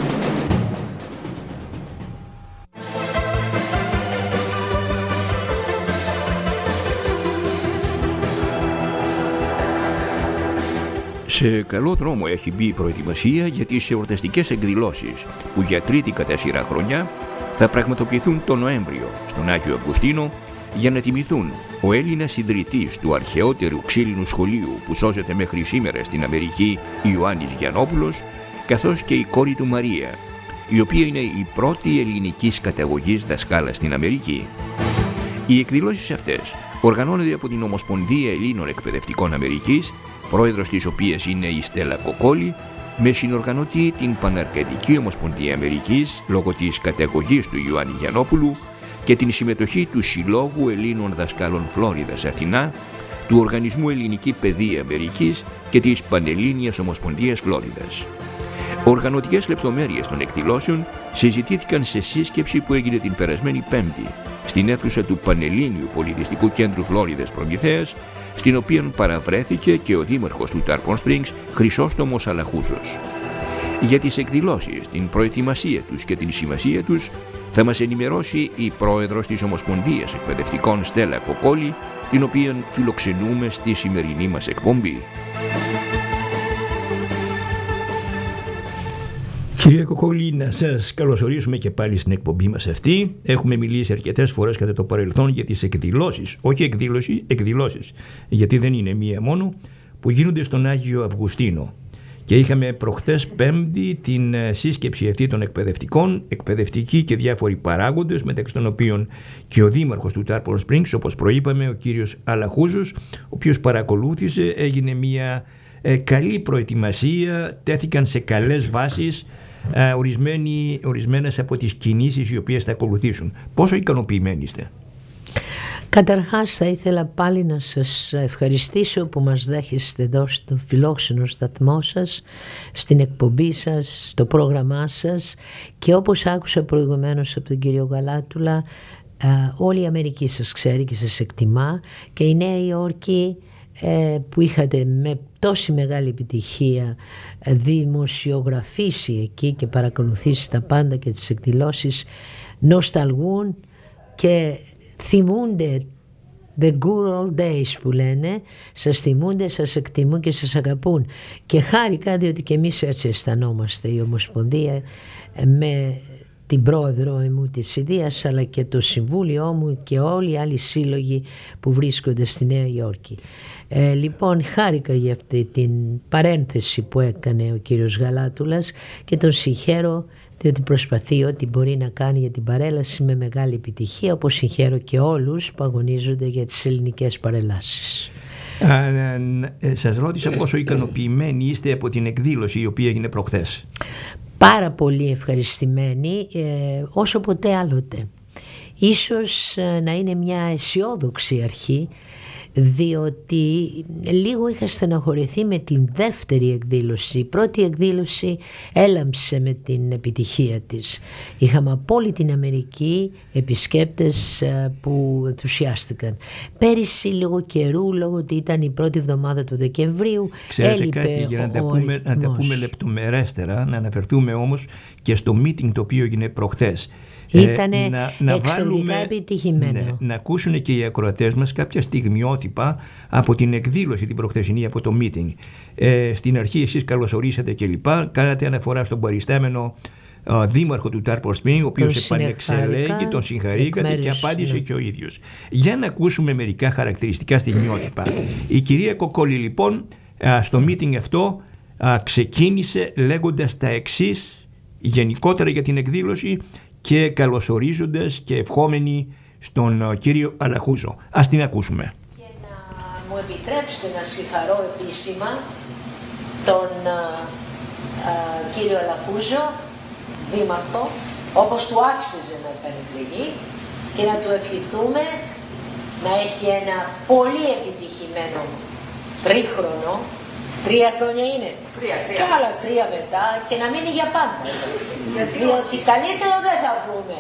Σε καλό δρόμο έχει μπει η προετοιμασία για τις εορταστικές εκδηλώσεις που για τρίτη κατά σειρά χρονιά θα πραγματοποιηθούν τον Νοέμβριο στον Άγιο Αυγουστίνο για να τιμηθούν ο Έλληνας ιδρυτής του αρχαιότερου ξύλινου σχολείου που σώζεται μέχρι σήμερα στην Αμερική, Ιωάννης Γιαννόπουλος, καθώς και η κόρη του Μαρία, η οποία είναι η πρώτη ελληνικής καταγωγής δασκάλα στην Αμερική. Οι εκδηλώσεις αυτές οργανώνονται από την Ομοσπονδία Ελλήνων Εκπαιδευτικών Αμερικής, πρόεδρος της οποίας είναι η Στέλλα Κοκόλη, με συνοργανωτή την Παναρκαδική Ομοσπονδία Αμερικής λόγω της καταγωγής του Ιωάννη Γιαννόπουλου και την συμμετοχή του Συλλόγου Ελλήνων Δασκάλων Φλόριδας Αθηνά, του Οργανισμού Ελληνική Παιδεία Αμερικής και της Πανελλήνιας Ομοσπονδίας Φλόριδας. Οργανωτικές λεπτομέρειες των εκδηλώσεων συζητήθηκαν σε σύσκεψη που έγινε την περασμένη Πέμπτη στην αίθουσα του Πανελλήνιου Πολιτιστικού Κέντρου Φλόριδας Προμηθέας, στην οποία παραβρέθηκε και ο δήμαρχος του Τάρπον Σπρινγκς, Χρυσόστομος Αλαχούζος. Για τις εκδηλώσεις, την προετοιμασία τους και την σημασία τους θα μας ενημερώσει η πρόεδρος της Ομοσπονδίας Εκπαιδευτικών, Στέλλα Κοκόλη, την οποία φιλοξενούμε στη σημερινή μας εκπομπή. Κυρία Κοκόλη, να σας καλωσορίσουμε και πάλι στην εκπομπή μας αυτή. Έχουμε μιλήσει αρκετές φορές κατά το παρελθόν για τις εκδηλώσεις, όχι εκδήλωση, εκδηλώσεις, γιατί δεν είναι μία μόνο, που γίνονται στον Άγιο Αυγουστίνο. Και είχαμε προχθές Πέμπτη την σύσκεψη αυτή των εκπαιδευτικών, εκπαιδευτικοί και διάφοροι παράγοντες, μεταξύ των οποίων και ο δήμαρχος του Τάρπον Σπρινγκς, όπως προείπαμε, ο κύριος Αλαχούζος, ο οποίος παρακολούθησε, έγινε μια ε, καλή προετοιμασία, τέθηκαν σε καλές βάσεις ε, ορισμένοι, ορισμένες από τις κινήσεις οι οποίες θα ακολουθήσουν. Πόσο ικανοποιημένοι είστε? Καταρχάς θα ήθελα πάλι να σας ευχαριστήσω που μας δέχεστε εδώ στο φιλόξενο σταθμό σας, στην εκπομπή σας, στο πρόγραμμά σας, και όπως άκουσα προηγουμένως από τον κύριο Γαλάτουλα, όλη η Αμερική σας ξέρει και σας εκτιμά, και η Νέα Υόρκη που είχατε με τόση μεγάλη επιτυχία δημοσιογραφήσει εκεί και παρακολουθήσει τα πάντα και τις εκδηλώσεις, νοσταλγούν και θυμούνται the good old days που λένε, σας θυμούνται, σας εκτιμούν και σας αγαπούν. Και χάρηκα διότι και εμείς έτσι αισθανόμαστε, η Ομοσπονδία με την πρόεδρο μου της Ιδίας, αλλά και το συμβούλιο μου και όλοι οι άλλοι σύλλογοι που βρίσκονται στη Νέα Υόρκη. Ε, λοιπόν, χάρηκα για αυτή την παρένθεση που έκανε ο κύριος Γαλάτουλας και τον συγχαίρω διότι προσπαθεί ό,τι μπορεί να κάνει για την παρέλαση με μεγάλη επιτυχία, όπως συγχαίρω και όλους που αγωνίζονται για τις ελληνικές παρελάσεις. Α, ε, σας ρώτησα πόσο ικανοποιημένοι είστε από την εκδήλωση η οποία έγινε προχθές. Πάρα πολύ ευχαριστημένοι, ε, όσο ποτέ άλλοτε. Ίσως ε, να είναι μια αισιόδοξη αρχή, διότι λίγο είχα στεναχωρηθεί με την δεύτερη εκδήλωση. Η πρώτη εκδήλωση έλαμψε με την επιτυχία της. Είχαμε από όλη την Αμερική επισκέπτες που ενθουσιάστηκαν. Πέρυσι λόγω καιρού, λόγω ότι ήταν η πρώτη εβδομάδα του Δεκεμβρίου, ξέρετε έλειπε κάτι, για να τα, πούμε, να τα πούμε λεπτομερέστερα, να αναφερθούμε όμως και στο meeting το οποίο έγινε προχθές. Ήτανε ε, να, να εξαιρετικά βάλουμε, επιτυχημένο. Ναι, να ακούσουν και οι ακροατές μας κάποια στιγμιότυπα από την εκδήλωση την προχθεσινή, από το meeting. Ε, στην αρχή εσείς καλωσορίσατε και λοιπά, κάνατε αναφορά στον παριστάμενο uh, δήμαρχο του Τάρπον Σπρινγκς, ο οποίος επανεξελέγει, τον συγχαρήκατε και απάντησε ναι. και ο ίδιος. Για να ακούσουμε μερικά χαρακτηριστικά στιγμιότυπα. Η κυρία Κοκόλη λοιπόν uh, στο meeting αυτό uh, ξεκίνησε λέγοντας τα εξής γενικότερα για την εκδήλωση και καλωσορίζοντας και ευχόμενοι στον uh, κύριο Αλαχούζο. Ας την ακούσουμε. Και να μου επιτρέψετε να συγχαρώ επίσημα τον uh, uh, κύριο Αλαχούζο, δήμαρχο, όπως του άξιζε να επανεκλεγεί, και να του ευχηθούμε να έχει ένα πολύ επιτυχημένο τρίχρονο, τρία χρόνια είναι, τρία, τρία. Και άλλα τρία μετά και να μείνει για πάντα. Γιατί διότι καλύτερο δεν θα βρούμε.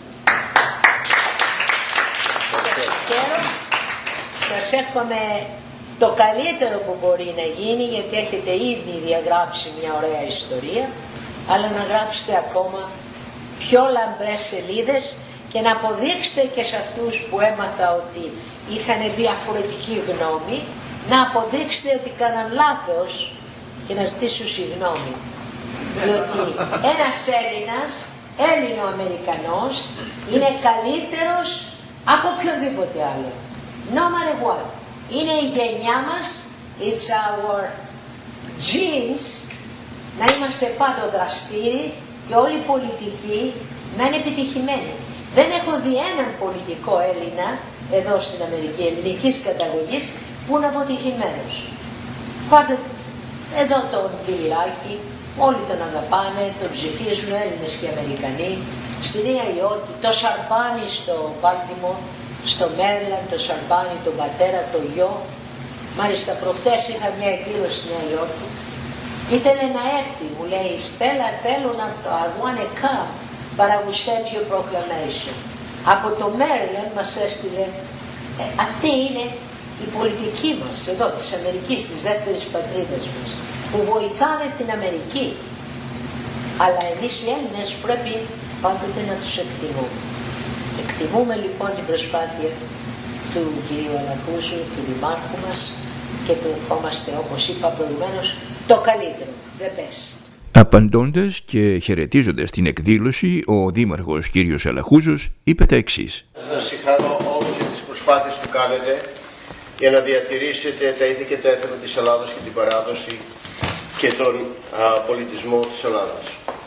Σας εύχομαι το καλύτερο που μπορεί να γίνει, γιατί έχετε ήδη διαγράψει μια ωραία ιστορία, αλλά να γράψετε ακόμα πιο λαμπρές σελίδες και να αποδείξετε και σε αυτούς που έμαθα ότι είχαν διαφορετική γνώμη, να αποδείξετε ότι κάναν λάθος και να ζητήσουν συγγνώμη. Διότι ένας Έλληνας, Έλληνο-Αμερικανός, είναι καλύτερος από οποιοδήποτε άλλο. No matter what. Είναι η γενιά μας, it's our genes, να είμαστε πάντα δραστήριοι και όλοι οι πολιτικοί να είναι επιτυχημένοι. Δεν έχω δει έναν πολιτικό Έλληνα εδώ στην Αμερική, ελληνικής καταγωγής, που είναι αποτυχημένος. Πάρτε εδώ τον Πιλιράκη, όλοι τον αγαπάνε, τον ψηφίζουν Έλληνες και Αμερικανοί. Στη Νέα Υόρκη, το Σαρπάνι στο Μπάλτιμορ, στο Μέριλαντ, το Σαρπάνι, τον πατέρα, το γιο. Μάλιστα προχτές είχα μια εκδήλωση στη Νέα Υόρκη και ήθελε να έρθει. Μου λέει, Στέλλα, θέλω να έρθω. I want to come, but I will send you a proclamation. Από το Μέριλαντ μας έστειλε. Ε, αυτή είναι η πολιτική μας εδώ, της Αμερικής, της δεύτερης πατρίδας μας, που βοηθάνε την Αμερική. Αλλά εμείς οι Έλληνες πρέπει πάντοτε να τους εκτιμούμε. Εκτιμούμε λοιπόν την προσπάθεια του κυρίου Αλαχούζου, του Δημάρχου μας, και του ευχόμαστε, όπως είπα προηγουμένως, το καλύτερο, the best. Απαντώντας και χαιρετίζοντας την εκδήλωση, ο Δήμαρχος κ. Αλαχούζος είπε τα εξής. Να συγχαρώ όλους για τις προσπάθειες που κάνετε για να διατηρήσετε τα ήθη και τα έθιμα της Ελλάδας και την παράδοση και τον α, πολιτισμό της Ελλάδας.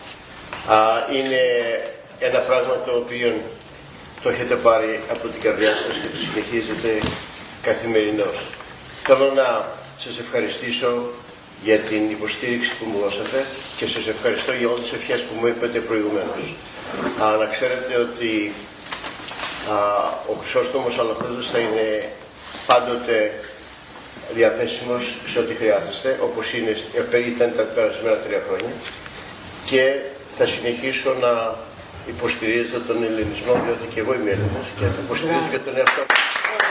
Α, είναι ένα πράγμα το οποίο το έχετε πάρει από την καρδιά σας και το συνεχίζετε καθημερινώς. Θέλω να σας ευχαριστήσω για την υποστήριξη που μου δώσατε και σας ευχαριστώ για όλες τις ευχές που μου είπατε προηγουμένως. Α, να ξέρετε ότι α, ο Χρυσόστομος Αλαχούζος θα είναι πάντοτε διαθέσιμος σε ό,τι χρειάζεστε, όπως είναι, ήταν τα περασμένα τρία χρόνια, και θα συνεχίσω να υποστηρίζω τον ελληνισμό, διότι και εγώ είμαι Έλληνας και θα υποστηρίζω και τον εαυτό μου.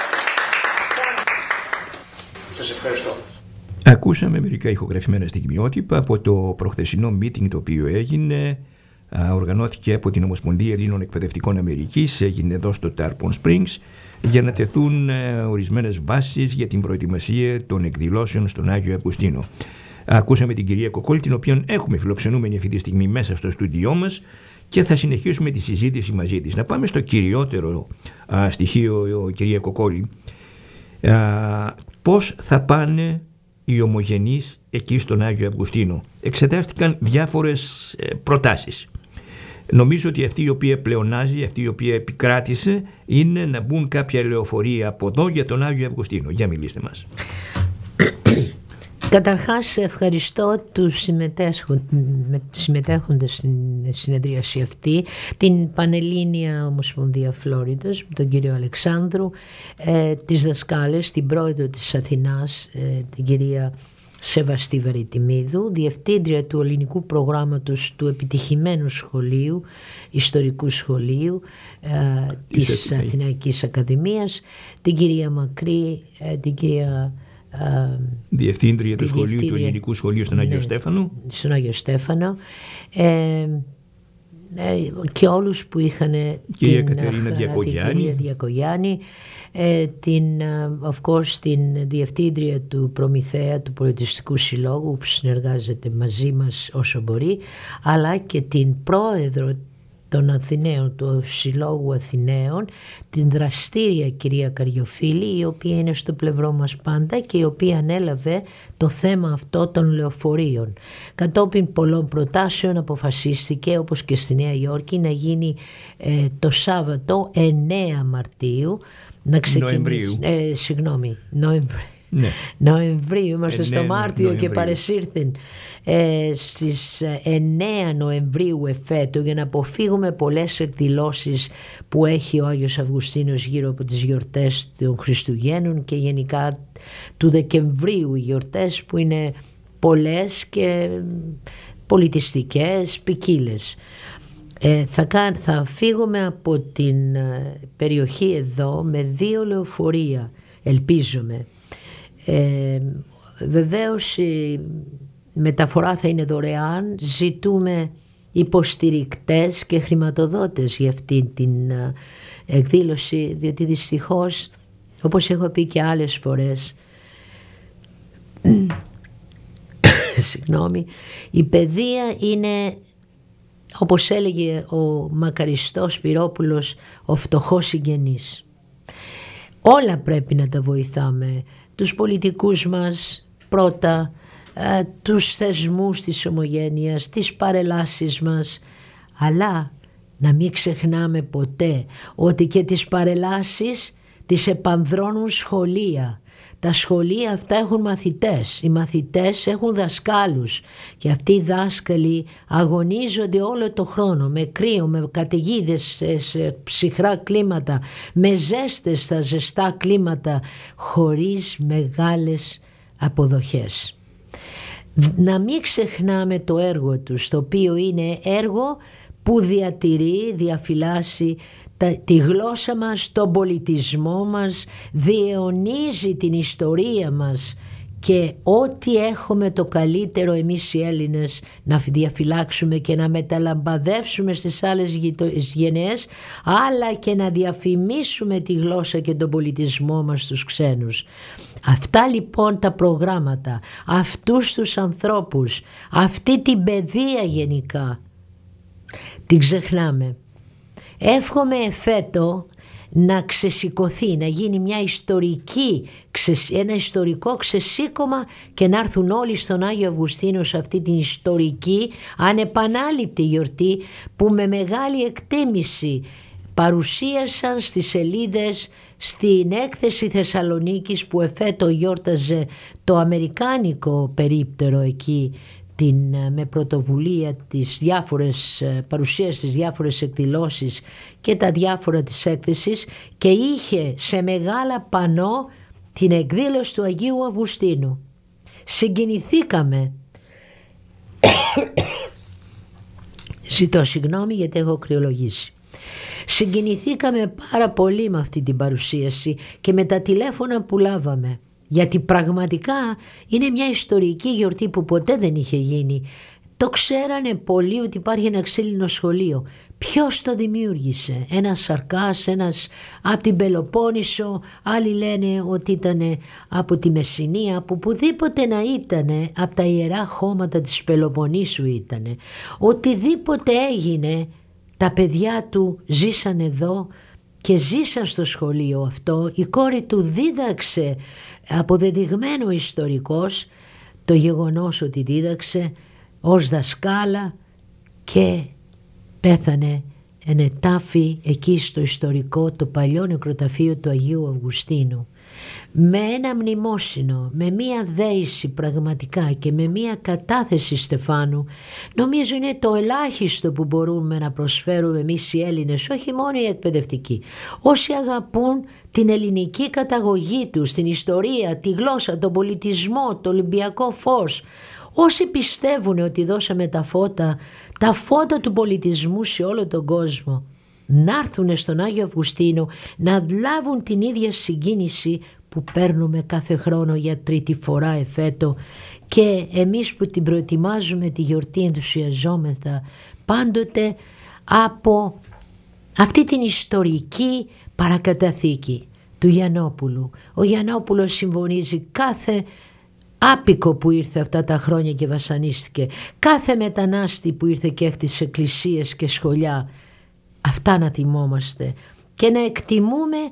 Σας ευχαριστώ. Ακούσαμε μερικά ηχογραφημένα στιγμιότυπα από το προχθεσινό meeting το οποίο έγινε, οργανώθηκε από την Ομοσπονδία Ελλήνων Εκπαιδευτικών Αμερικής, έγινε εδώ στο Tarpon Springs, για να τεθούν ορισμένες βάσεις για την προετοιμασία των εκδηλώσεων στον Άγιο Αυγουστίνο. Ακούσαμε την κυρία Κοκόλη, την οποία έχουμε φιλοξενούμενη αυτή τη στιγμή μέσα στο στούντιό μας, και θα συνεχίσουμε τη συζήτηση μαζί της. Να πάμε στο κυριότερο α, στοιχείο, κυρία Κοκόλη. Α, πώς θα πάνε οι ομογενείς εκεί στον Άγιο Αυγουστίνο? Εξετάστηκαν διάφορες ε, προτάσεις. Νομίζω ότι αυτή η οποία πλεονάζει, αυτή η οποία επικράτησε, είναι να μπουν κάποια λεωφορεία από εδώ για τον Άγιο Αυγουστίνο. Για μιλήστε μας. Καταρχάς ευχαριστώ τους συμμετέχοντες στην συνεδρίαση αυτή, την Πανελλήνια Ομοσπονδία Φλόριδος, τον κύριο Αλεξάνδρου, ε, τις δασκάλες, την πρόεδρο της Αθηνάς, ε, την κυρία Σεβαστή Βαριτιμίδου, διευθύντρια του ελληνικού προγράμματος του επιτυχημένου σχολείου, ιστορικού σχολείου ε, της Αθηναϊκής Ακαδημίας, την κυρία Μακρύ, ε, την κυρία Διευθύντρια του σχολείου, του ελληνικού σχολείου στον Άγιο, ναι, Στέφανο. Στον Άγιο Στέφανο. Ε, ε, και όλους που είχαν κυρία την Κατερίνα Διακογιάννη, την κυρία Διακογιάννη, ε, την, of course, την διευθύντρια του Προμηθέα του Πολιτιστικού Συλλόγου, που συνεργάζεται μαζί μας όσο μπορεί, αλλά και την πρόεδρο των Αθηναίων, του Συλλόγου Αθηναίων, την δραστήρια κυρία Καριοφίλη, η οποία είναι στο πλευρό μας πάντα και η οποία ανέλαβε το θέμα αυτό των λεωφορείων. Κατόπιν πολλών προτάσεων αποφασίστηκε, όπως και στη Νέα Υόρκη, να γίνει ε, το Σάββατο εννέα Μαρτίου, να ξεκινήσει, Νοεμβρίου. Ε, συγγνώμη, Νοεμβρίου. Ναι. Νοεμβρίου, είμαστε ε, στο ναι, Μάρτιο ναι, και παρεσύρθην ε, στις εννέα Νοεμβρίου εφέτο, για να αποφύγουμε πολλές εκδηλώσεις που έχει ο Άγιος Αυγουστίνος γύρω από τις γιορτές των Χριστουγέννων και γενικά του Δεκεμβρίου, οι γιορτές που είναι πολλές και πολιτιστικές, ποικίλες. Ε, θα, θα φύγουμε από την ε, περιοχή εδώ με δύο λεωφορεία, ελπίζομαι. Ε, βεβαίως η μεταφορά θα είναι δωρεάν, ζητούμε υποστηρικτές και χρηματοδότες για αυτή την ε, εκδήλωση, διότι δυστυχώς, όπως έχω πει και άλλες φορές, συγγνώμη, η παιδεία είναι, όπως έλεγε ο μακαριστός Σπυρόπουλος, ο φτωχός συγγενής. Όλα πρέπει να τα βοηθάμε, τους πολιτικούς μας πρώτα, ε, τους θεσμούς της ομογένειας, τις παρελάσεις μας, αλλά να μην ξεχνάμε ποτέ ότι και τις παρελάσεις τις επανδρώνουν σχολεία. Τα σχολεία αυτά έχουν μαθητές, οι μαθητές έχουν δασκάλους και αυτοί οι δάσκαλοι αγωνίζονται όλο το χρόνο με κρύο, με καταιγίδες σε ψυχρά κλίματα, με ζέστες στα ζεστά κλίματα, χωρίς μεγάλες αποδοχές. Να μην ξεχνάμε το έργο τους, το οποίο είναι έργο που διατηρεί, διαφυλάσσει τη γλώσσα μας, τον πολιτισμό μας, διαιωνίζει την ιστορία μας και ό,τι έχουμε το καλύτερο εμείς οι Έλληνες να διαφυλάξουμε και να μεταλαμπαδεύσουμε στις άλλες γενναίες, αλλά και να διαφημίσουμε τη γλώσσα και τον πολιτισμό μας στους ξένους. Αυτά λοιπόν τα προγράμματα, αυτούς τους ανθρώπους, αυτή την παιδεία γενικά, την ξεχνάμε. Εύχομαι εφέτο να ξεσηκωθεί, να γίνει μια ιστορική, ένα ιστορικό ξεσήκωμα και να έρθουν όλοι στον Άγιο Αυγουστίνο σε αυτή την ιστορική ανεπανάληπτη γιορτή που με μεγάλη εκτίμηση παρουσίασαν στις σελίδες στην έκθεση Θεσσαλονίκης που εφέτο γιόρταζε το αμερικάνικο περίπτερο εκεί, την, με πρωτοβουλία τις διάφορες παρουσίες, τις διάφορες εκδηλώσεις και τα διάφορα της έκθεσης, και είχε σε μεγάλα πανό την εκδήλωση του Αγίου Αυγουστίνου. Συγκινηθήκαμε. Ζητώ συγγνώμη γιατί έχω κρυολογήσει. Συγκινηθήκαμε πάρα πολύ με αυτή την παρουσίαση και με τα τηλέφωνα που λάβαμε, γιατί πραγματικά είναι μια ιστορική γιορτή που ποτέ δεν είχε γίνει. Το ξέρανε πολλοί ότι υπάρχει ένα ξύλινο σχολείο. Ποιος το δημιούργησε? Ένας Σαρκάς, ένας από την Πελοπόννησο, άλλοι λένε ότι ήταν από τη Μεσσηνία, από πουδήποτε να ήταν, από τα ιερά χώματα της Πελοποννήσου ήταν. Οτιδήποτε έγινε, τα παιδιά του ζήσαν εδώ και ζήσαν στο σχολείο αυτό. Η κόρη του δίδαξε, αποδεδειγμένο ιστορικός, το γεγονός ότι δίδαξε ως δασκάλα και πέθανε ενετάφη εκεί στο ιστορικό, το παλιό νεκροταφείο του Αγίου Αυγουστίνου. Με ένα μνημόσυνο, με μία δέηση πραγματικά και με μία κατάθεση Στεφάνου, νομίζω είναι το ελάχιστο που μπορούμε να προσφέρουμε εμείς οι Έλληνες, όχι μόνο οι εκπαιδευτικοί. Όσοι αγαπούν την ελληνική καταγωγή τους, την ιστορία, τη γλώσσα, τον πολιτισμό, το Ολυμπιακό φως, όσοι πιστεύουν ότι δώσαμε τα φώτα, τα φώτα του πολιτισμού σε όλο τον κόσμο, να έρθουν στον Άγιο Αυγουστίνο, να λάβουν την ίδια συγκίνηση που παίρνουμε κάθε χρόνο για τρίτη φορά εφέτο, και εμείς που την προετοιμάζουμε τη γιορτή ενθουσιαζόμεθα πάντοτε από αυτή την ιστορική παρακαταθήκη του Γιαννόπουλου. Ο Γιαννόπουλος συμφωνίζει κάθε άπικο που ήρθε αυτά τα χρόνια και βασανίστηκε, κάθε μετανάστη που ήρθε και έχτισε εκκλησίες και σχολιά. Αυτά να θυμόμαστε και να εκτιμούμε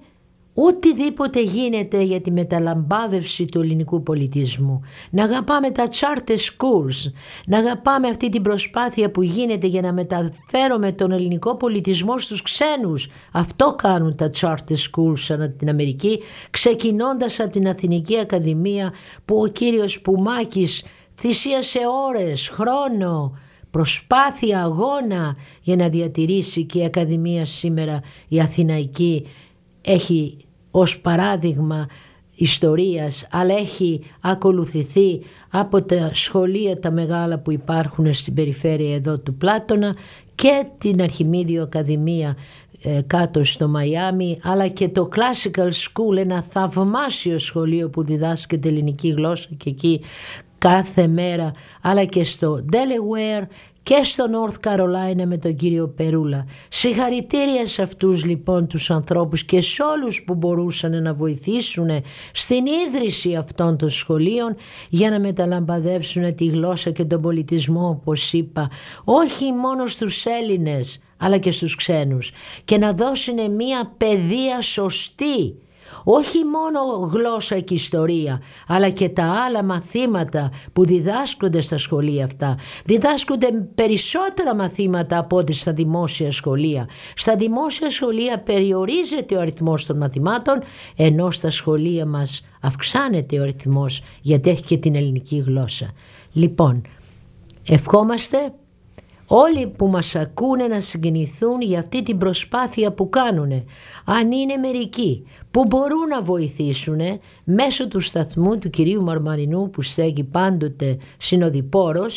οτιδήποτε γίνεται για τη μεταλαμπάδευση του ελληνικού πολιτισμού, να αγαπάμε τα charter schools, να αγαπάμε αυτή την προσπάθεια που γίνεται για να μεταφέρουμε τον ελληνικό πολιτισμό στους ξένους. Αυτό κάνουν τα charter schools ανά την Αμερική, ξεκινώντας από την Αθηνική Ακαδημία που ο κύριος Πουμάκης θυσίασε ώρες, χρόνο, προσπάθεια, αγώνα για να διατηρήσει, και η Ακαδημία σήμερα, η Αθηναϊκή, έχει ως παράδειγμα ιστορίας, αλλά έχει ακολουθηθεί από τα σχολεία τα μεγάλα που υπάρχουν στην περιφέρεια εδώ του Πλάτωνα και την Αρχιμίδιο Ακαδημία ε, κάτω στο Μαϊάμι, αλλά και το Classical School, ένα θαυμάσιο σχολείο που διδάσκεται ελληνική γλώσσα και εκεί κάθε μέρα, αλλά και στο Delaware και στο North Carolina με τον κύριο Περούλα. Συγχαρητήρια σε αυτούς λοιπόν τους ανθρώπους και σε όλους που μπορούσαν να βοηθήσουν στην ίδρυση αυτών των σχολείων για να μεταλαμπαδεύσουν τη γλώσσα και τον πολιτισμό, όπως είπα, όχι μόνο στους Έλληνες αλλά και στους ξένους, και να δώσουν μια παιδεία σωστή, όχι μόνο γλώσσα και ιστορία, αλλά και τα άλλα μαθήματα που διδάσκονται στα σχολεία αυτά. Διδάσκονται περισσότερα μαθήματα από ό,τι στα δημόσια σχολεία. Στα δημόσια σχολεία περιορίζεται ο αριθμός των μαθημάτων, ενώ στα σχολεία μας αυξάνεται ο αριθμός, γιατί έχει και την ελληνική γλώσσα. Λοιπόν, ευχόμαστε όλοι που μας ακούνε να συγκινηθούν για αυτή την προσπάθεια που κάνουν. Αν είναι μερικοί που μπορούν να βοηθήσουν μέσω του σταθμού του κυρίου Μαρμαρινού που στέκει πάντοτε συνοδοιπόρος,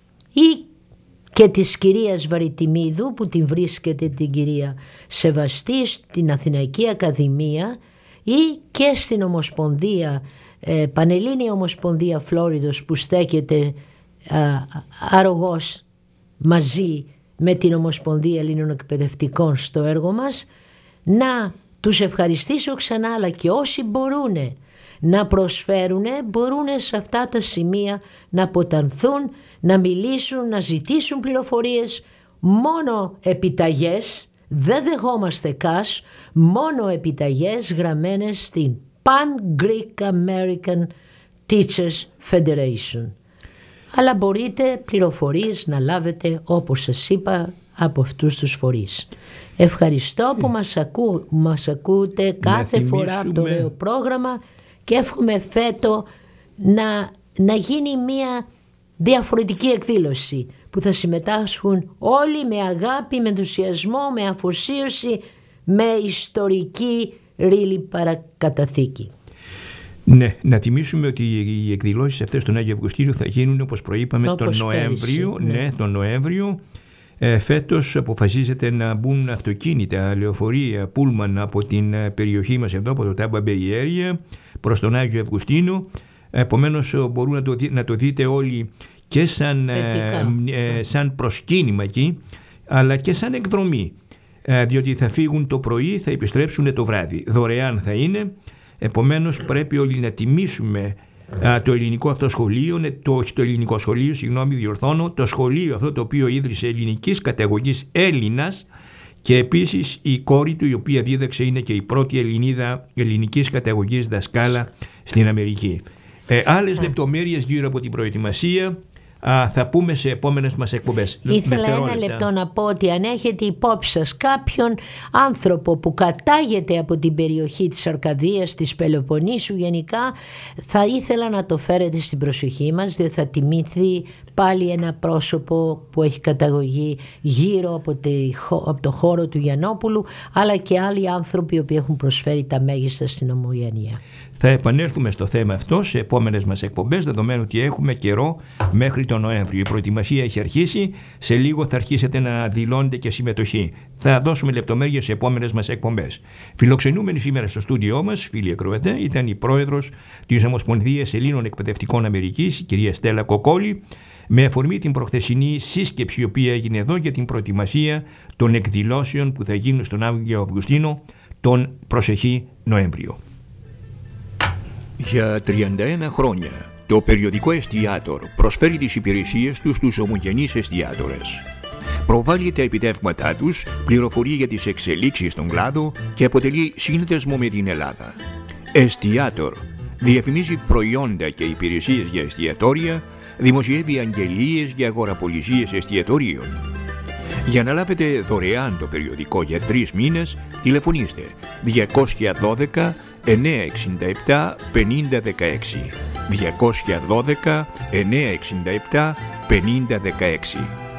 ή και της κυρίας Βαριτιμίδου που την βρίσκεται την κυρία Σεβαστή στην Αθηναϊκή Ακαδημία, ή και στην Ομοσπονδία, ε, Πανελλήνια Ομοσπονδία Φλόριδος που στέκεται α, αρρωγός μαζί με την Ομοσπονδία Ελλήνων Εκπαιδευτικών στο έργο μας, να τους ευχαριστήσω ξανά, αλλά και όσοι μπορούν να προσφέρουν, μπορούν σε αυτά τα σημεία να αποτανθούν, να μιλήσουν, να ζητήσουν πληροφορίες, μόνο επιταγές, δεν δεχόμαστε cash, μόνο επιταγές γραμμένες στην Pan Greek American Teachers Federation. Αλλά μπορείτε πληροφορίες να λάβετε, όπως σας είπα, από αυτούς τους φορείς. Ευχαριστώ που μας, ακού, μας ακούτε κάθε φορά από το ωραίο πρόγραμμα, και εύχομαι φέτο να, να γίνει μια διαφορετική εκδήλωση που θα συμμετάσχουν όλοι με αγάπη, με ενθουσιασμό, με αφοσίωση, με ιστορική ρήλη παρακαταθήκη. Ναι, να θυμίσουμε ότι οι εκδηλώσεις αυτές στον Άγιο Αυγουστήριο θα γίνουν, όπως προείπαμε, όπως τον Νοέμβριο. Πέρυσι, ναι. ναι, τον Νοέμβριο. Ε, φέτος αποφασίζεται να μπουν αυτοκίνητα, λεωφορεία, πούλμαν από την περιοχή μας εδώ, από το Tampa Bay Area, προς τον Άγιο Αυγουστίνο. Επομένως μπορούν να το, να το δείτε όλοι και σαν, ε, ε, σαν προσκύνημα εκεί, αλλά και σαν εκδρομή. Ε, διότι θα φύγουν το πρωί, θα επιστρέψουν το βράδυ. Δωρεάν θα είναι. Επομένως πρέπει όλοι να τιμήσουμε α, το ελληνικό αυτό σχολείο, το, όχι το ελληνικό σχολείο, συγγνώμη διορθώνω, το σχολείο αυτό το οποίο ίδρυσε ελληνικής καταγωγής Έλληνας, και επίσης η κόρη του, η οποία δίδαξε, είναι και η πρώτη Ελληνίδα ελληνικής καταγωγής δασκάλα στην Αμερική. Ε, άλλες λεπτομέρειες γύρω από την προετοιμασία Α, θα πούμε σε επόμενες μας εκπομπές. Ήθελα ένα λεπτό να πω ότι αν έχετε υπόψη σας κάποιον άνθρωπο που κατάγεται από την περιοχή της Αρκαδίας, της Πελοποννήσου γενικά, θα ήθελα να το φέρετε στην προσοχή μας, διότι θα τιμήθει πάλι ένα πρόσωπο που έχει καταγωγή γύρω από, τη, από το χώρο του Γιαννόπουλου, αλλά και άλλοι άνθρωποι που έχουν προσφέρει τα μέγιστα στην Ομογένεια. Θα επανέλθουμε στο θέμα αυτό σε επόμενες μας εκπομπές, δεδομένου ότι έχουμε καιρό μέχρι τον Νοέμβριο. Η προετοιμασία έχει αρχίσει, σε λίγο θα αρχίσετε να δηλώνετε και συμμετοχή. Θα δώσουμε λεπτομέρειες σε επόμενες μας εκπομπές. Φιλοξενούμενη σήμερα στο στούντιό μας, φίλοι ακροατέ, ήταν η πρόεδρος της Ομοσπονδίας Ελλήνων Εκπαιδευτικών Αμερικής, η κυρία Στέλλα Κοκόλη, με αφορμή την προχθεσινή σύσκεψη η οποία έγινε εδώ για την προετοιμασία των εκδηλώσεων που θα γίνουν στον Άγιο Αυγουστίνο τον προσεχή Νοέμβριο. Για τριάντα ένα χρόνια, το περιοδικό Εστιάτορ προσφέρει τις υπηρεσίες του στους ομογενείς εστιάτορες. προβάλλει τα επιτεύγματά τους, πληροφορεί για τις εξελίξεις στον κλάδο και αποτελεί σύνδεσμο με την Ελλάδα. Εστιάτορ. Διαφημίζει προϊόντα και υπηρεσίες για εστιατόρια, δημοσιεύει αγγελίες για αγοραπολισίες εστιατορίων. Για να λάβετε δωρεάν το περιοδικό για τρεις μήνες, τηλεφωνήστε διακόσια δώδεκα εννιακόσια εξήντα επτά πενήντα δεκαέξι. διακόσια δώδεκα εννιακόσια εξήντα επτά πενήντα δεκαέξι.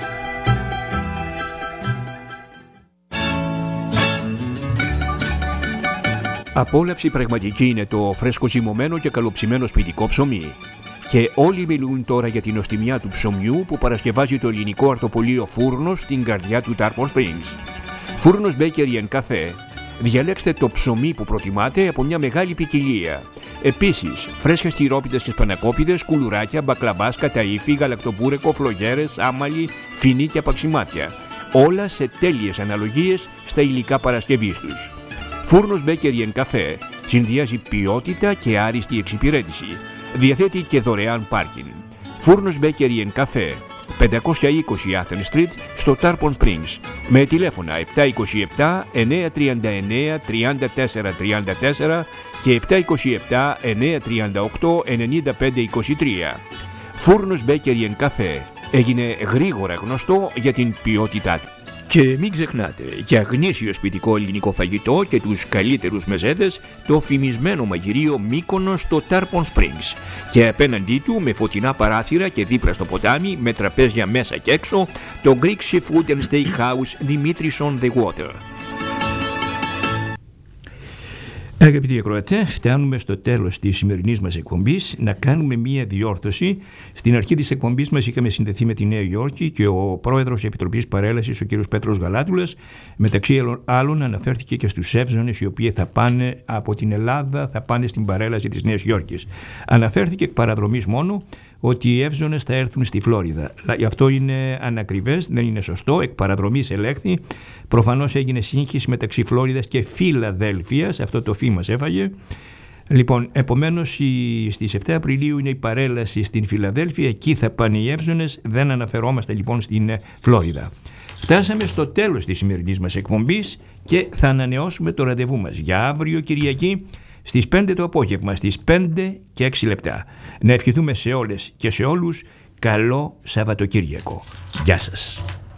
Απόλαυση πραγματική είναι το φρέσκο ζυμωμένο και καλοψημένο σπιτικό ψωμί. Και όλοι μιλούν τώρα για την νοστιμιά του ψωμιού που παρασκευάζει το ελληνικό αρτοπολείο Φούρνος στην καρδιά του Tarpon Springs. Φούρνος Bakery and Cafe. Διαλέξτε το ψωμί που προτιμάτε από μια μεγάλη ποικιλία. Επίσης, φρέσκες τυρόπιτες και σπανακόπιδες, κουλουράκια, μπακλαμπάς, καταΐφι, γαλακτοπούρεκο, φλογέρες, άμαλι, φινί και απαξιμάτια. Όλα σε τέλειες αναλογίες στα υλικά παρασκευής τους. Φούρνος Bakery and Cafe συνδυάζει ποιότητα και άριστη εξυπηρέτηση. Διαθέτει και δωρεάν πάρκινγκ. Φούρνος Bakery and Cafe, πεντακόσια είκοσι Athens Street στο Tarpon Springs, με τηλέφωνα επτά είκοσι επτά εννιακόσια τριάντα εννέα τριάντα τέσσερα τριάντα τέσσερα και επτά είκοσι επτά εννιακόσια τριάντα οκτώ ενενήντα πέντε είκοσι τρία. Φούρνος Bakery and Cafe έγινε γρήγορα γνωστό για την ποιότητά του. Και μην ξεχνάτε, για γνήσιο σπιτικό ελληνικό φαγητό και τους καλύτερους μεζέδες, το φημισμένο μαγειρίο Μύκονος στο Tarpon Springs. Και απέναντί του, με φωτεινά παράθυρα και δίπλα στο ποτάμι, με τραπέζια μέσα και έξω, το Greek Seafood and Steakhouse Dimitris on the Water. Αγαπητοί ακροατές, φτάνουμε στο τέλος της σημερινής μας εκπομπής. Να κάνουμε μία διόρθωση. Στην αρχή της εκπομπής μας είχαμε συνδεθεί με τη Νέα Υόρκη και ο πρόεδρος της Επιτροπής Παρέλασης, ο κ. Πέτρος Γαλάτουλας, μεταξύ άλλων αναφέρθηκε και στους εύζωνες οι οποίοι θα πάνε από την Ελλάδα, θα πάνε στην παρέλαση της Νέας Υόρκης. Αναφέρθηκε εκ παραδρομής μόνο ότι οι εύζωνες θα έρθουν στη Φλόριδα. Αυτό είναι ανακριβές, δεν είναι σωστό. Εκ παραδρομής ελέγχθη. Προφανώς έγινε σύγχυση μεταξύ Φλόριδας και Φιλαδέλφειας. Αυτό το φι μας έφαγε. Λοιπόν, επομένως στις επτά Απριλίου είναι η παρέλαση στην Φιλαδέλφεια. Εκεί θα πάνε οι εύζωνες. Δεν αναφερόμαστε λοιπόν στην Φλόριδα. Φτάσαμε στο τέλος της σημερινής μας εκπομπής και θα ανανεώσουμε το ραντεβού μας για αύριο Κυριακή στις πέντε το απόγευμα, στις πέντε και έξι λεπτά. Να ευχηθούμε σε όλες και σε όλους καλό Σαββατοκύριακο. Γεια σας.